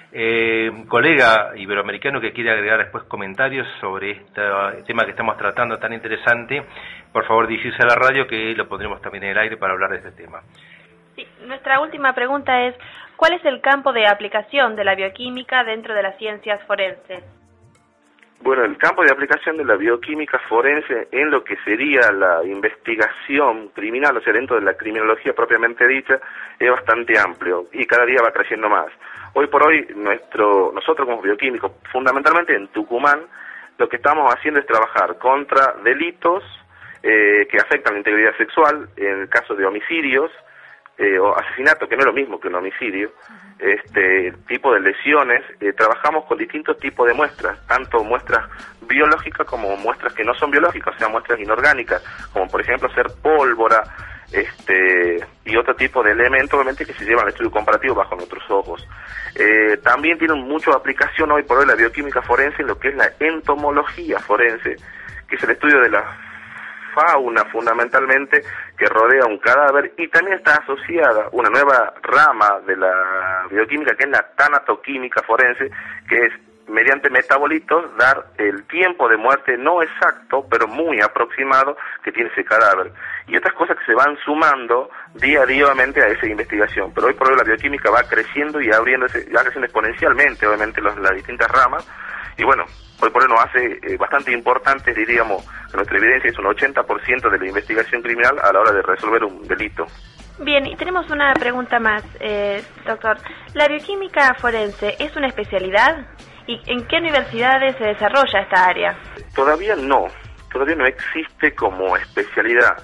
eh, colega iberoamericano que quiera agregar después comentarios sobre este tema que estamos tratando tan interesante, por favor dirigirse a la radio, que lo pondremos también en el aire para hablar de este tema. Sí, nuestra última pregunta es, ¿cuál es el campo de aplicación de la bioquímica dentro de las ciencias forenses? Bueno, el campo de aplicación de la bioquímica forense en lo que sería la investigación criminal, o sea, dentro de la criminología propiamente dicha, es bastante amplio y cada día va creciendo más. Hoy por hoy, nuestro nosotros como bioquímicos, fundamentalmente en Tucumán, lo que estamos haciendo es trabajar contra delitos eh, que afectan la integridad sexual, en el caso de homicidios, Eh, o asesinato, que no es lo mismo que un homicidio, este tipo de lesiones. Eh, trabajamos con distintos tipos de muestras, tanto muestras biológicas como muestras que no son biológicas, o sea, muestras inorgánicas, como por ejemplo ser pólvora, este y otro tipo de elementos, obviamente, que se llevan al estudio comparativo bajo nuestros ojos. Eh, también tiene mucha aplicación hoy por hoy la bioquímica forense en lo que es la entomología forense, que es el estudio de las fauna fundamentalmente que rodea un cadáver, y también está asociada una nueva rama de la bioquímica que es la tanatoquímica forense, que es mediante metabolitos dar el tiempo de muerte no exacto, pero muy aproximado que tiene ese cadáver. Y otras cosas que se van sumando día a día obviamente a esa investigación. Pero hoy por hoy la bioquímica va creciendo y abriéndose, va creciendo exponencialmente obviamente los, las distintas ramas. Y bueno, hoy por hoy nos hace eh, bastante importante, diríamos, que nuestra evidencia es un ochenta por ciento de la investigación criminal a la hora de resolver un delito. Bien, y tenemos una pregunta más, eh, doctor. ¿La bioquímica forense es una especialidad? ¿Y en qué universidades se desarrolla esta área? Todavía no, todavía no existe como especialidad.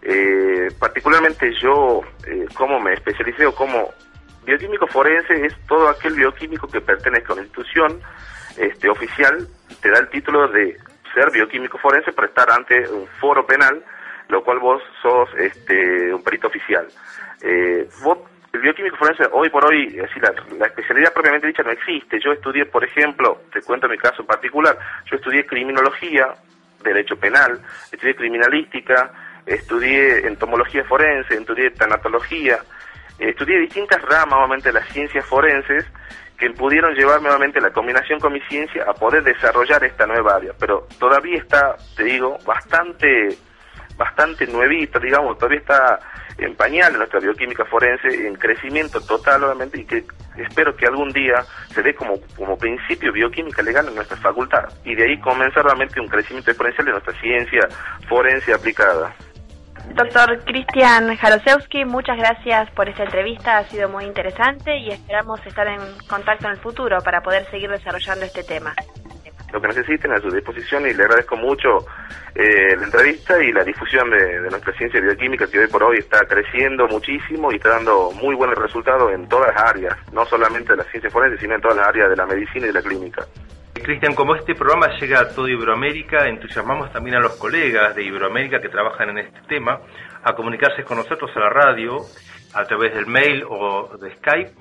Eh, particularmente yo, eh, como me especialicé o como bioquímico forense, es todo aquel bioquímico que pertenezca a una institución este, oficial, te da el título de ser bioquímico forense para estar ante un foro penal, lo cual vos sos este, un perito oficial. Eh, vos, el bioquímico forense hoy por hoy, así la, la especialidad propiamente dicha no existe. Yo estudié, por ejemplo, te cuento mi caso en particular, yo estudié criminología, derecho penal, estudié criminalística, estudié entomología forense, estudié tanatología, eh, estudié distintas ramas obviamente de las ciencias forenses que pudieron llevarme nuevamente la combinación con mi ciencia a poder desarrollar esta nueva área, pero todavía está, te digo, bastante bastante nuevita, digamos, todavía está en pañales nuestra bioquímica forense, en crecimiento total obviamente, y que espero que algún día se dé como, como principio bioquímica legal en nuestra facultad, y de ahí comenzar realmente un crecimiento exponencial de nuestra ciencia forense aplicada. Doctor Cristian Jarosewski, muchas gracias por esta entrevista, ha sido muy interesante y esperamos estar en contacto en el futuro para poder seguir desarrollando este tema. Lo que necesiten a su disposición, y le agradezco mucho eh, la entrevista y la difusión de, de nuestra ciencia bioquímica, que hoy por hoy está creciendo muchísimo y está dando muy buenos resultados en todas las áreas, no solamente de la ciencia forense, sino en todas las áreas de la medicina y de la clínica. Cristian, como este programa llega a toda Iberoamérica, entusiasmamos también a los colegas de Iberoamérica que trabajan en este tema a comunicarse con nosotros a la radio, a través del mail o de Skype,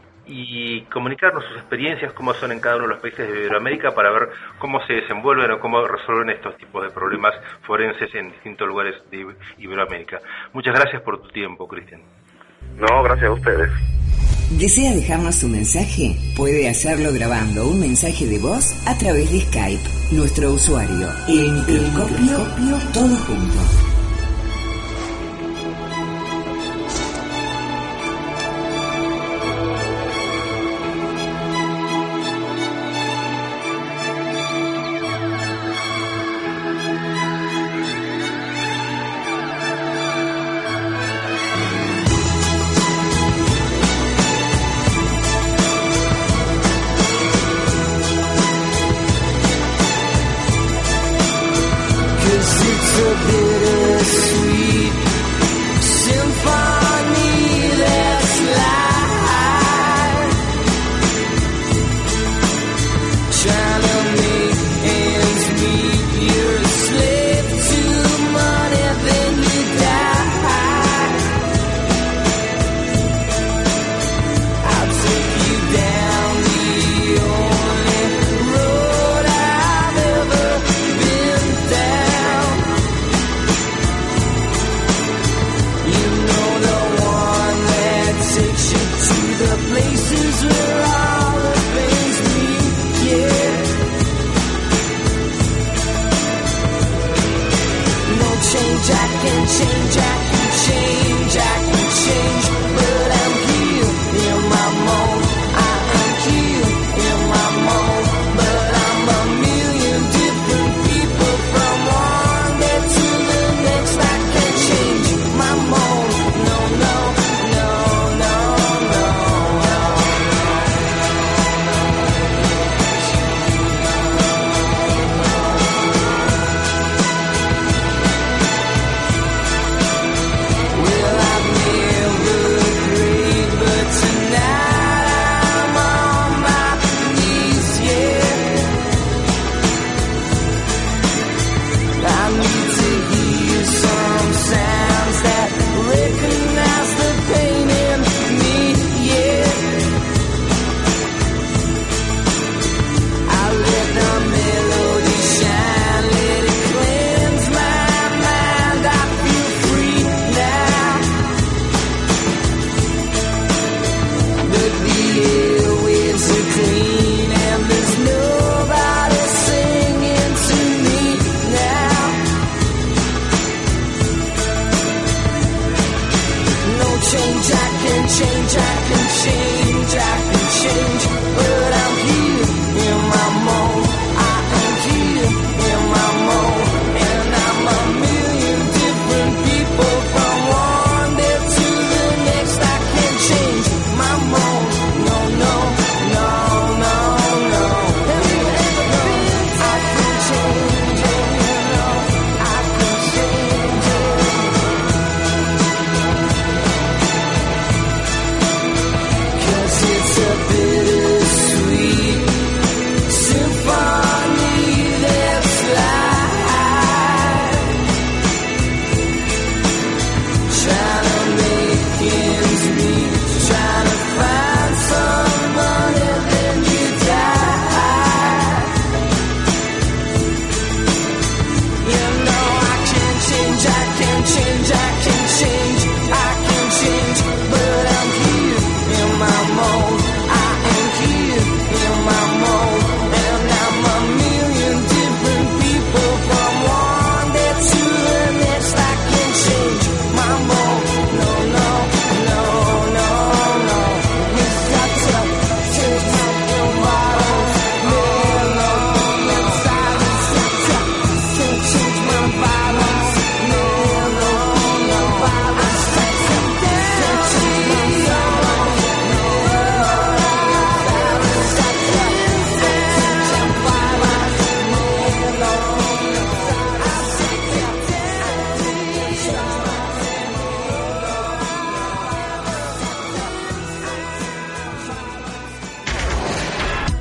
y comunicarnos sus experiencias, cómo son en cada uno de los países de Iberoamérica, para ver cómo se desenvuelven o cómo resuelven estos tipos de problemas forenses en distintos lugares de Iberoamérica. Muchas gracias por tu tiempo, Cristian. No, gracias a ustedes. ¿Desea dejarnos su mensaje? Puede hacerlo grabando un mensaje de voz a través de Skype. Nuestro usuario, el microscopio, todo junto.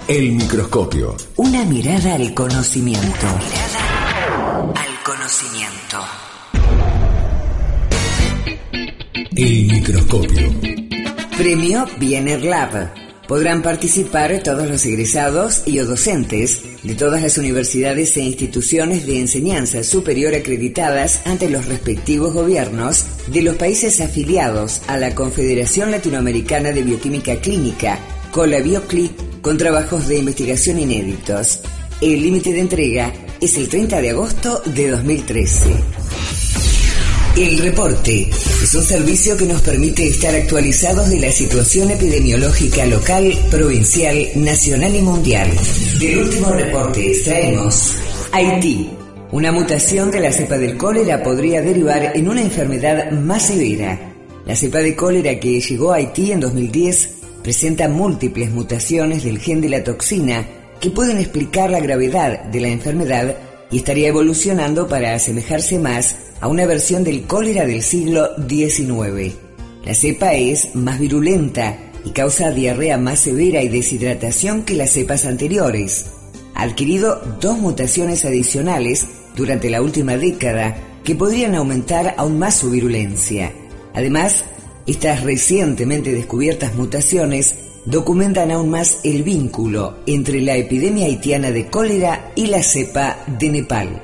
El microscopio. Una mirada al conocimiento. Una mirada al conocimiento. El microscopio. Premio Biener Lab. Podrán participar todos los egresados y o docentes de todas las universidades e instituciones de enseñanza superior acreditadas ante los respectivos gobiernos de los países afiliados a la Confederación Latinoamericana de Bioquímica Clínica, COLABIOCLI, con trabajos de investigación inéditos. El límite de entrega es el treinta de agosto de dos mil trece. El reporte es un servicio que nos permite estar actualizados de la situación epidemiológica local, provincial, nacional y mundial. Del último reporte extraemos: Haití. Una mutación de la cepa del cólera podría derivar en una enfermedad más severa. La cepa de cólera que llegó a Haití en dos mil diez presenta múltiples mutaciones del gen de la toxina que pueden explicar la gravedad de la enfermedad y estaría evolucionando para asemejarse más a una versión del cólera del siglo diecinueve. La cepa es más virulenta y causa diarrea más severa y deshidratación que las cepas anteriores. Ha adquirido dos mutaciones adicionales durante la última década que podrían aumentar aún más su virulencia. Además, estas recientemente descubiertas mutaciones documentan aún más el vínculo entre la epidemia haitiana de cólera y la cepa de Nepal.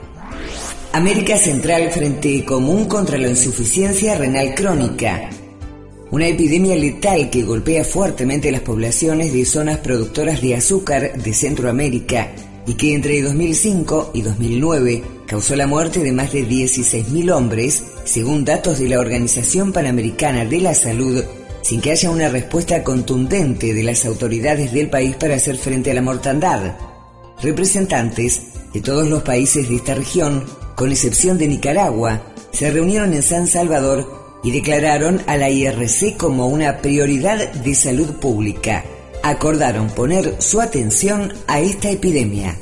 América Central Frente Común contra la Insuficiencia Renal Crónica. Una epidemia letal que golpea fuertemente las poblaciones de zonas productoras de azúcar de Centroamérica y que entre dos mil cinco y dos mil nueve causó la muerte de más de dieciséis mil hombres, según datos de la Organización Panamericana de la Salud, sin que haya una respuesta contundente de las autoridades del país para hacer frente a la mortandad. Representantes de todos los países de esta región, con excepción de Nicaragua, se reunieron en San Salvador y declararon a la I R C como una prioridad de salud pública. Acordaron poner su atención a esta epidemia.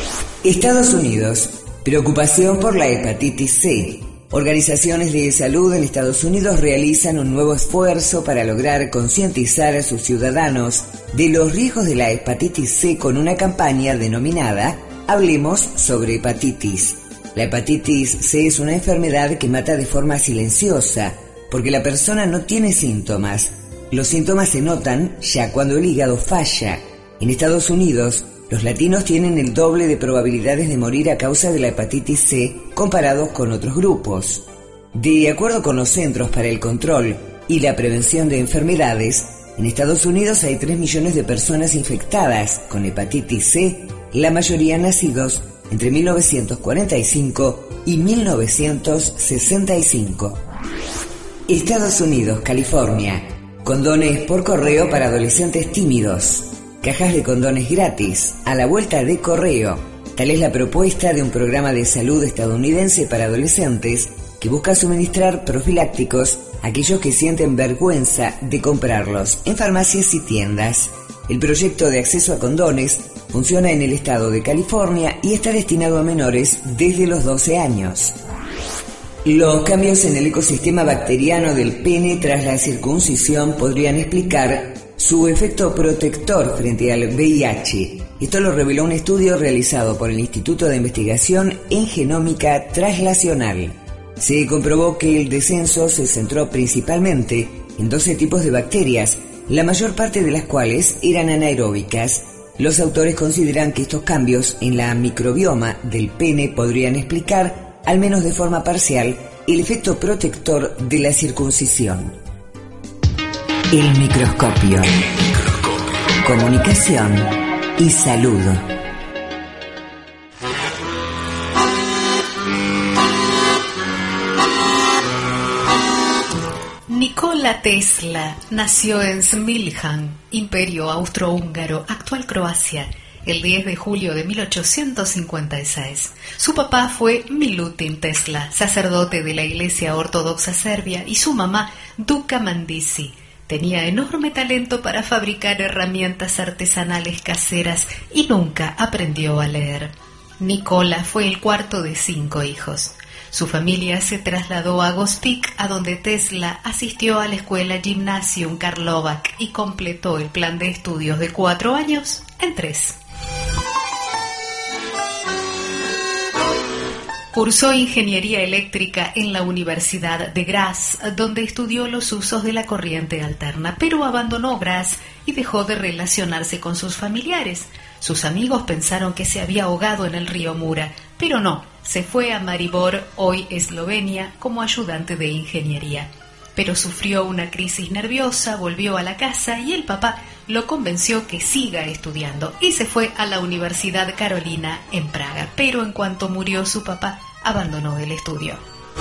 Estados Unidos. Preocupación por la hepatitis C. Organizaciones de salud en Estados Unidos realizan un nuevo esfuerzo para lograr concientizar a sus ciudadanos de los riesgos de la hepatitis C con una campaña denominada Hablemos sobre hepatitis. La hepatitis C es una enfermedad que mata de forma silenciosa, porque la persona no tiene síntomas. Los síntomas se notan ya cuando el hígado falla. En Estados Unidos, los latinos tienen el doble de probabilidades de morir a causa de la hepatitis C comparados con otros grupos. De acuerdo con los Centros para el Control y la Prevención de Enfermedades, en Estados Unidos hay tres millones de personas infectadas con hepatitis C, la mayoría nacidos entre mil novecientos cuarenta y cinco y mil novecientos sesenta y cinco. Estados Unidos, California. Condones por correo para adolescentes tímidos. Cajas de condones gratis, a la vuelta de correo. Tal es la propuesta de un programa de salud estadounidense para adolescentes que busca suministrar profilácticos a aquellos que sienten vergüenza de comprarlos en farmacias y tiendas. El proyecto de acceso a condones funciona en el estado de California y está destinado a menores desde los doce años. Los cambios en el ecosistema bacteriano del pene tras la circuncisión podrían explicar su efecto protector frente al V I H. Esto lo reveló un estudio realizado por el Instituto de Investigación en Genómica Translacional. Se comprobó que el descenso se centró principalmente en doce tipos de bacterias, la mayor parte de las cuales eran anaeróbicas. Los autores consideran que estos cambios en la microbioma del pene podrían explicar, al menos de forma parcial, el efecto protector de la circuncisión. El microscopio. El microscopio. Comunicación y salud. Nikola Tesla nació en Smiljan, Imperio Austrohúngaro, actual Croacia, el diez de julio de mil ochocientos cincuenta y seis. Su papá fue Milutin Tesla, sacerdote de la Iglesia Ortodoxa Serbia, y su mamá, Duka Mandisi. Tenía enorme talento para fabricar herramientas artesanales caseras y nunca aprendió a leer. Nikola fue el cuarto de cinco hijos. Su familia se trasladó a Gospić, a donde Tesla asistió a la escuela Gymnasium Karlovac y completó el plan de estudios de cuatro años en tres. Cursó ingeniería eléctrica en la Universidad de Graz, donde estudió los usos de la corriente alterna, pero abandonó Graz y dejó de relacionarse con sus familiares. Sus amigos pensaron que se había ahogado en el río Mura, pero no, se fue a Maribor, hoy Eslovenia, como ayudante de ingeniería. Pero sufrió una crisis nerviosa, volvió a la casa y el papá lo convenció que siga estudiando y se fue a la Universidad Carolina en Praga. Pero en cuanto murió su papá, abandonó el estudio.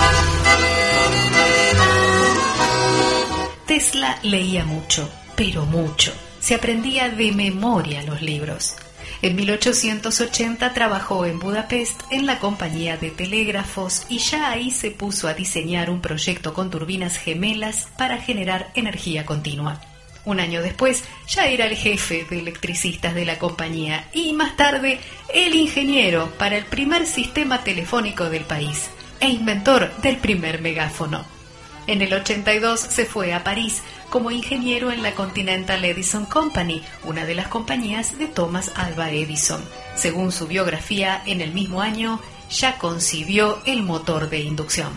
Tesla leía mucho, pero mucho. Se aprendía de memoria los libros. En mil ochocientos ochenta trabajó en Budapest en la compañía de telégrafos y ya ahí se puso a diseñar un proyecto con turbinas gemelas para generar energía continua. Un año después ya era el jefe de electricistas de la compañía y más tarde el ingeniero para el primer sistema telefónico del país e inventor del primer megáfono. En el ochenta y dos se fue a París como ingeniero en la Continental Edison Company, una de las compañías de Thomas Alva Edison. Según su biografía, en el mismo año ya concibió el motor de inducción.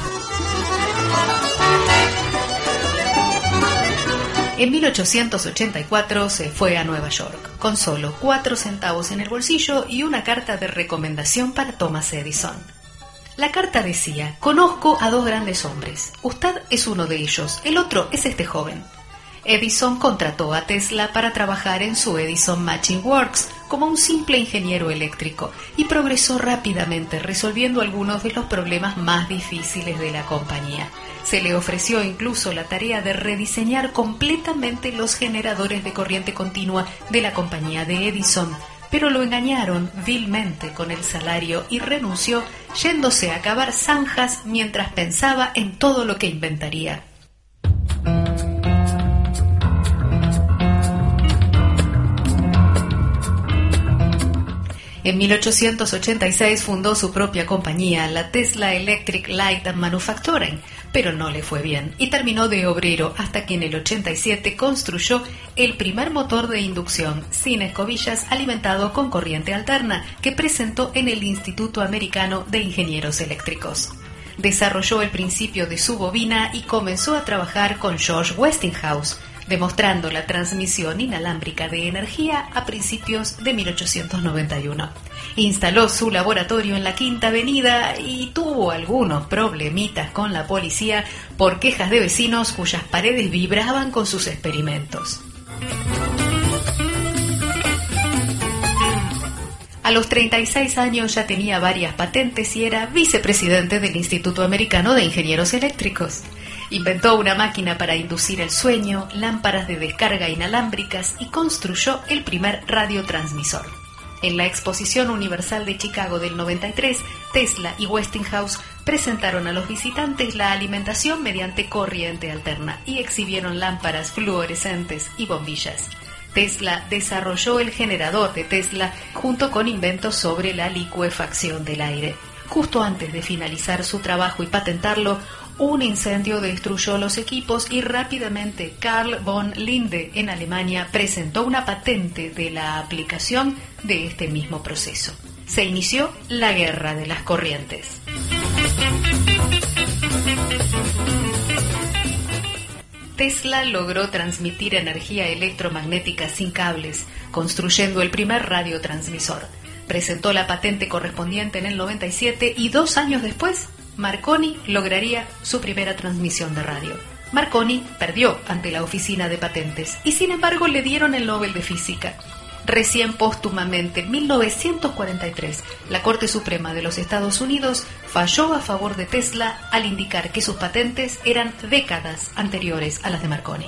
En mil ochocientos ochenta y cuatro se fue a Nueva York, con solo cuatro centavos en el bolsillo y una carta de recomendación para Thomas Edison. La carta decía: conozco a dos grandes hombres. Usted es uno de ellos, el otro es este joven. Edison contrató a Tesla para trabajar en su Edison Machine Works como un simple ingeniero eléctrico y progresó rápidamente resolviendo algunos de los problemas más difíciles de la compañía. Se le ofreció incluso la tarea de rediseñar completamente los generadores de corriente continua de la compañía de Edison, pero lo engañaron vilmente con el salario y renunció, yéndose a cavar zanjas mientras pensaba en todo lo que inventaría. En mil ochocientos ochenta y seis fundó su propia compañía, la Tesla Electric Light and Manufacturing, pero no le fue bien y terminó de obrero hasta que en el ochenta y siete construyó el primer motor de inducción sin escobillas alimentado con corriente alterna que presentó en el Instituto Americano de Ingenieros Eléctricos. Desarrolló el principio de su bobina y comenzó a trabajar con George Westinghouse, demostrando la transmisión inalámbrica de energía a principios de mil ochocientos noventa y uno. Instaló su laboratorio en la Quinta Avenida y tuvo algunos problemitas con la policía por quejas de vecinos cuyas paredes vibraban con sus experimentos. A los treinta y seis años ya tenía varias patentes y era vicepresidente del Instituto Americano de Ingenieros Eléctricos. Inventó una máquina para inducir el sueño, lámparas de descarga inalámbricas y construyó el primer radiotransmisor. En la Exposición Universal de Chicago del noventa y tres, Tesla y Westinghouse presentaron a los visitantes la alimentación mediante corriente alterna y exhibieron lámparas fluorescentes y bombillas. Tesla desarrolló el generador de Tesla junto con inventos sobre la licuefacción del aire. Justo antes de finalizar su trabajo y patentarlo, un incendio destruyó los equipos y rápidamente Carl von Linde en Alemania presentó una patente de la aplicación de este mismo proceso. Se inició la guerra de las corrientes. Tesla logró transmitir energía electromagnética sin cables, construyendo el primer radiotransmisor. Presentó la patente correspondiente en el noventa y siete y dos años después, Marconi lograría su primera transmisión de radio. Marconi perdió ante la oficina de patentes y sin embargo le dieron el Nobel de Física. Recién póstumamente, en mil novecientos cuarenta y tres, la Corte Suprema de los Estados Unidos falló a favor de Tesla al indicar que sus patentes eran décadas anteriores a las de Marconi.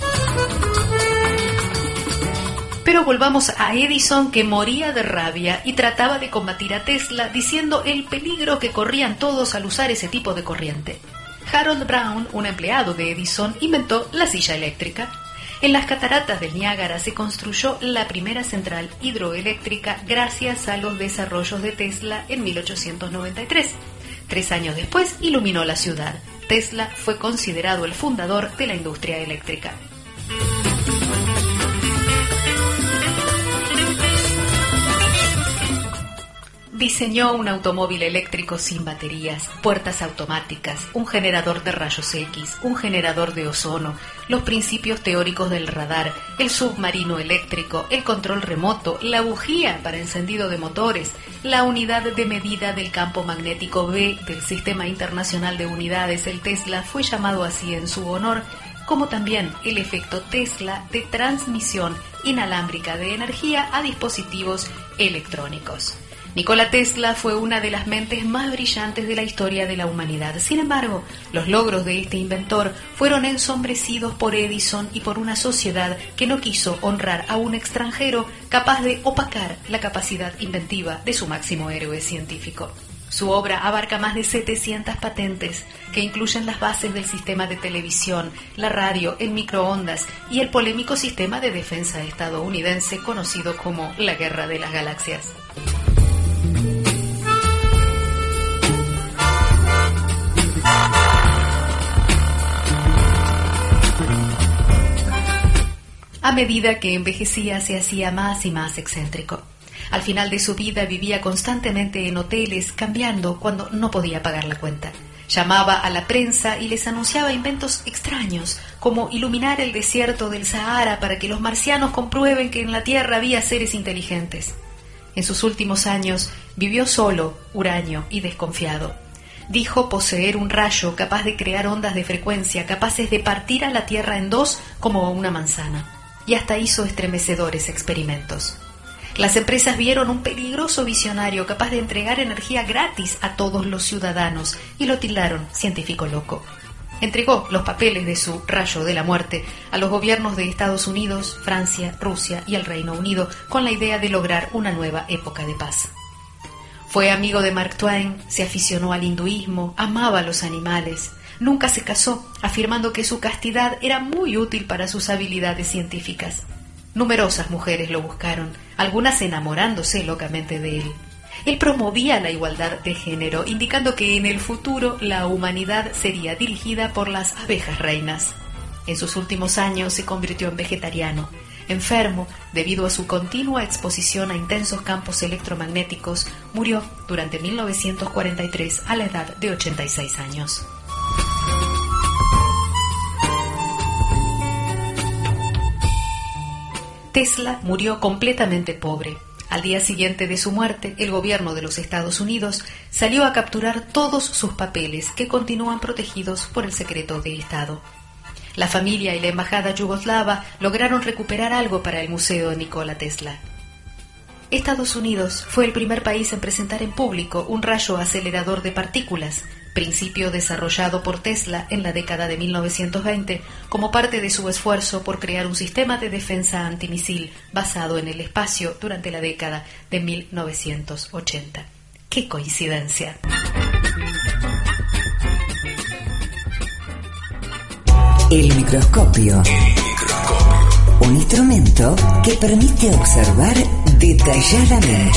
Pero volvamos a Edison, que moría de rabia y trataba de combatir a Tesla diciendo el peligro que corrían todos al usar ese tipo de corriente. Harold Brown, un empleado de Edison, inventó la silla eléctrica. En las cataratas del Niágara se construyó la primera central hidroeléctrica gracias a los desarrollos de Tesla en mil ochocientos noventa y tres. Tres años después iluminó la ciudad. Tesla fue considerado el fundador de la industria eléctrica. Diseñó un automóvil eléctrico sin baterías, puertas automáticas, un generador de rayos X, un generador de ozono, los principios teóricos del radar, el submarino eléctrico, el control remoto, la bujía para encendido de motores, la unidad de medida del campo magnético B del Sistema Internacional de Unidades, el Tesla, fue llamado así en su honor, como también el efecto Tesla de transmisión inalámbrica de energía a dispositivos electrónicos. Nikola Tesla fue una de las mentes más brillantes de la historia de la humanidad. Sin embargo, los logros de este inventor fueron ensombrecidos por Edison y por una sociedad que no quiso honrar a un extranjero capaz de opacar la capacidad inventiva de su máximo héroe científico. Su obra abarca más de setecientas patentes que incluyen las bases del sistema de televisión, la radio, el microondas y el polémico sistema de defensa estadounidense conocido como la Guerra de las Galaxias. A medida que envejecía se hacía más y más excéntrico. Al final de su vida vivía constantemente en hoteles, cambiando cuando no podía pagar la cuenta. Llamaba a la prensa y les anunciaba inventos extraños, como iluminar el desierto del Sahara para que los marcianos comprueben que en la Tierra había seres inteligentes. En sus últimos años vivió solo, huraño y desconfiado. Dijo poseer un rayo capaz de crear ondas de frecuencia capaces de partir a la Tierra en dos como una manzana. Y hasta hizo estremecedores experimentos. Las empresas vieron un peligroso visionario capaz de entregar energía gratis a todos los ciudadanos y lo tildaron científico loco. Entregó los papeles de su rayo de la muerte a los gobiernos de Estados Unidos, Francia, Rusia y el Reino Unido con la idea de lograr una nueva época de paz. Fue amigo de Mark Twain, se aficionó al hinduismo, amaba a los animales. Nunca se casó, afirmando que su castidad era muy útil para sus habilidades científicas. Numerosas mujeres lo buscaron, algunas enamorándose locamente de él. Él promovía la igualdad de género, indicando que en el futuro la humanidad sería dirigida por las abejas reinas. En sus últimos años se convirtió en vegetariano. Enfermo, debido a su continua exposición a intensos campos electromagnéticos, murió durante mil novecientos cuarenta y tres a la edad de ochenta y seis años. Tesla murió completamente pobre. Al día siguiente de su muerte, el gobierno de los Estados Unidos salió a capturar todos sus papeles que continúan protegidos por el secreto de Estado. La familia y la embajada yugoslava lograron recuperar algo para el Museo de Nikola Tesla. Estados Unidos fue el primer país en presentar en público un rayo acelerador de partículas, principio desarrollado por Tesla en la década de mil novecientos veinte como parte de su esfuerzo por crear un sistema de defensa antimisil basado en el espacio durante la década de mil novecientos ochenta. ¡Qué coincidencia! El microscopio. Un instrumento que permite observar detalladamente.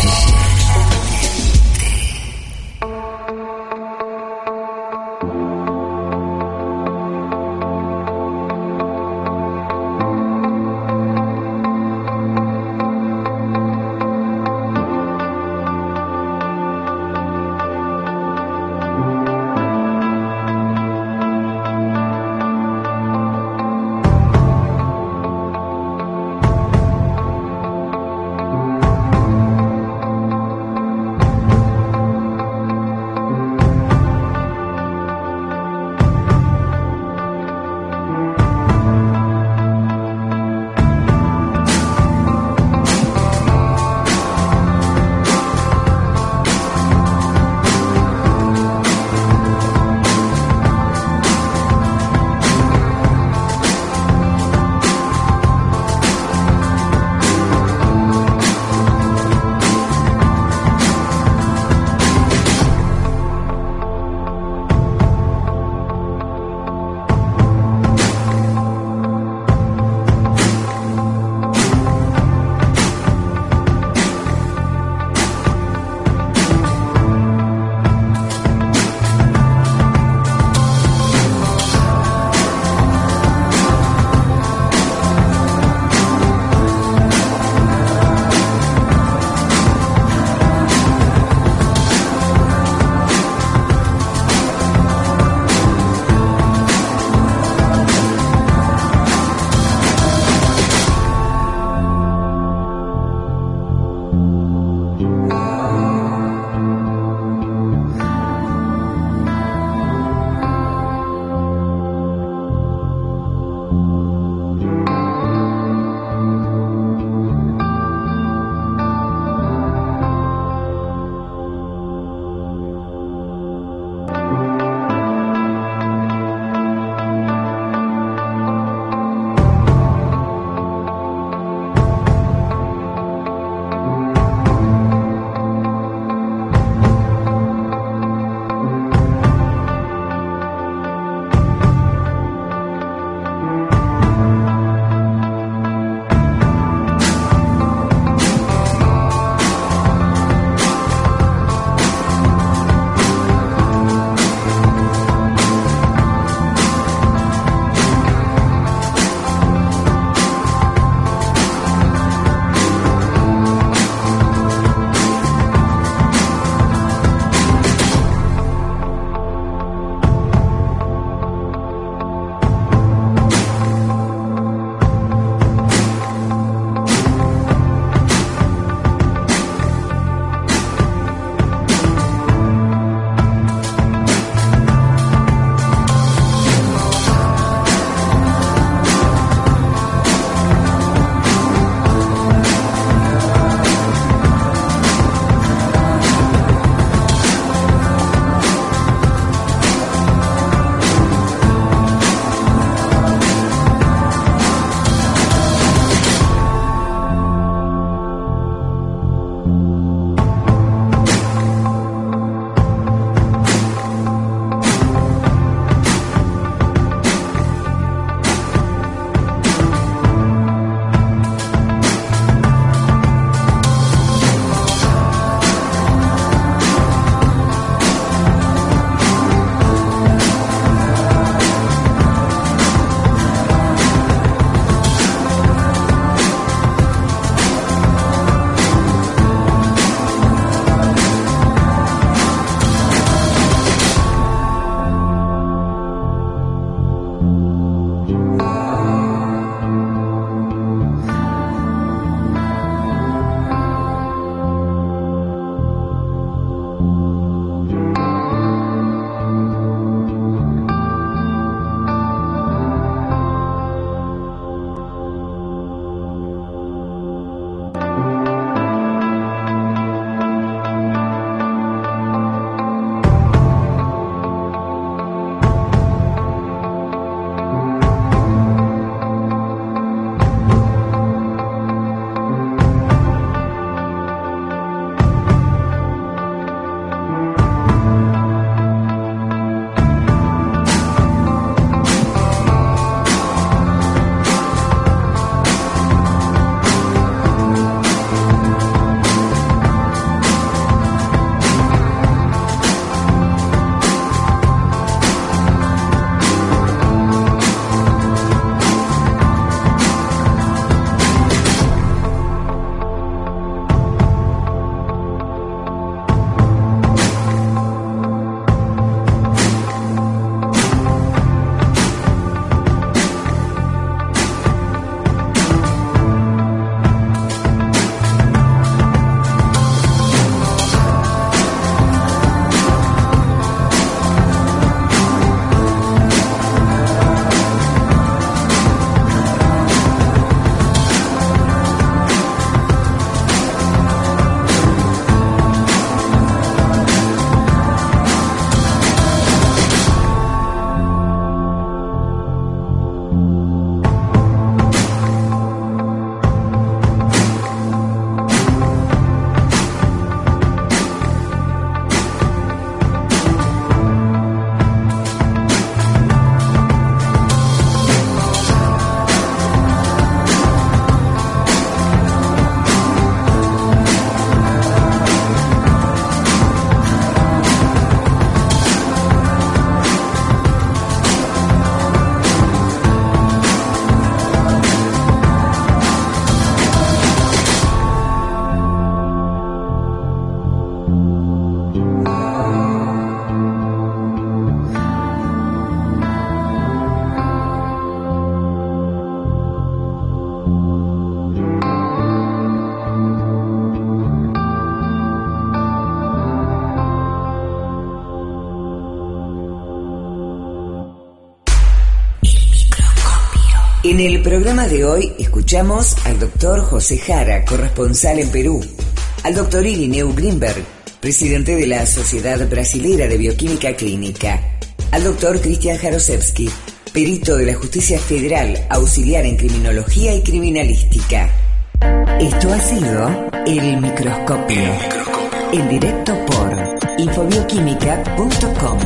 En el programa de hoy escuchamos al doctor José Jara, corresponsal en Perú, al doctor Irineu Grimberg, presidente de la Sociedad Brasilera de Bioquímica Clínica, al doctor Cristian Jarosevsky, perito de la Justicia Federal, auxiliar en Criminología y Criminalística. Esto ha sido El Microscopio, El Microscopio. en directo por infobioquímica punto com.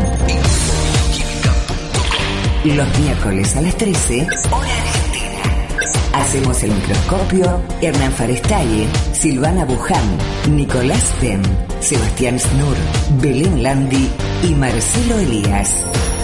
Los miércoles a las trece, hora argentina. Hacemos El Microscopio Hernán Farestalle, Silvana Buján, Nicolás Dem, Sebastián Snur, Belén Landi y Marcelo Elías.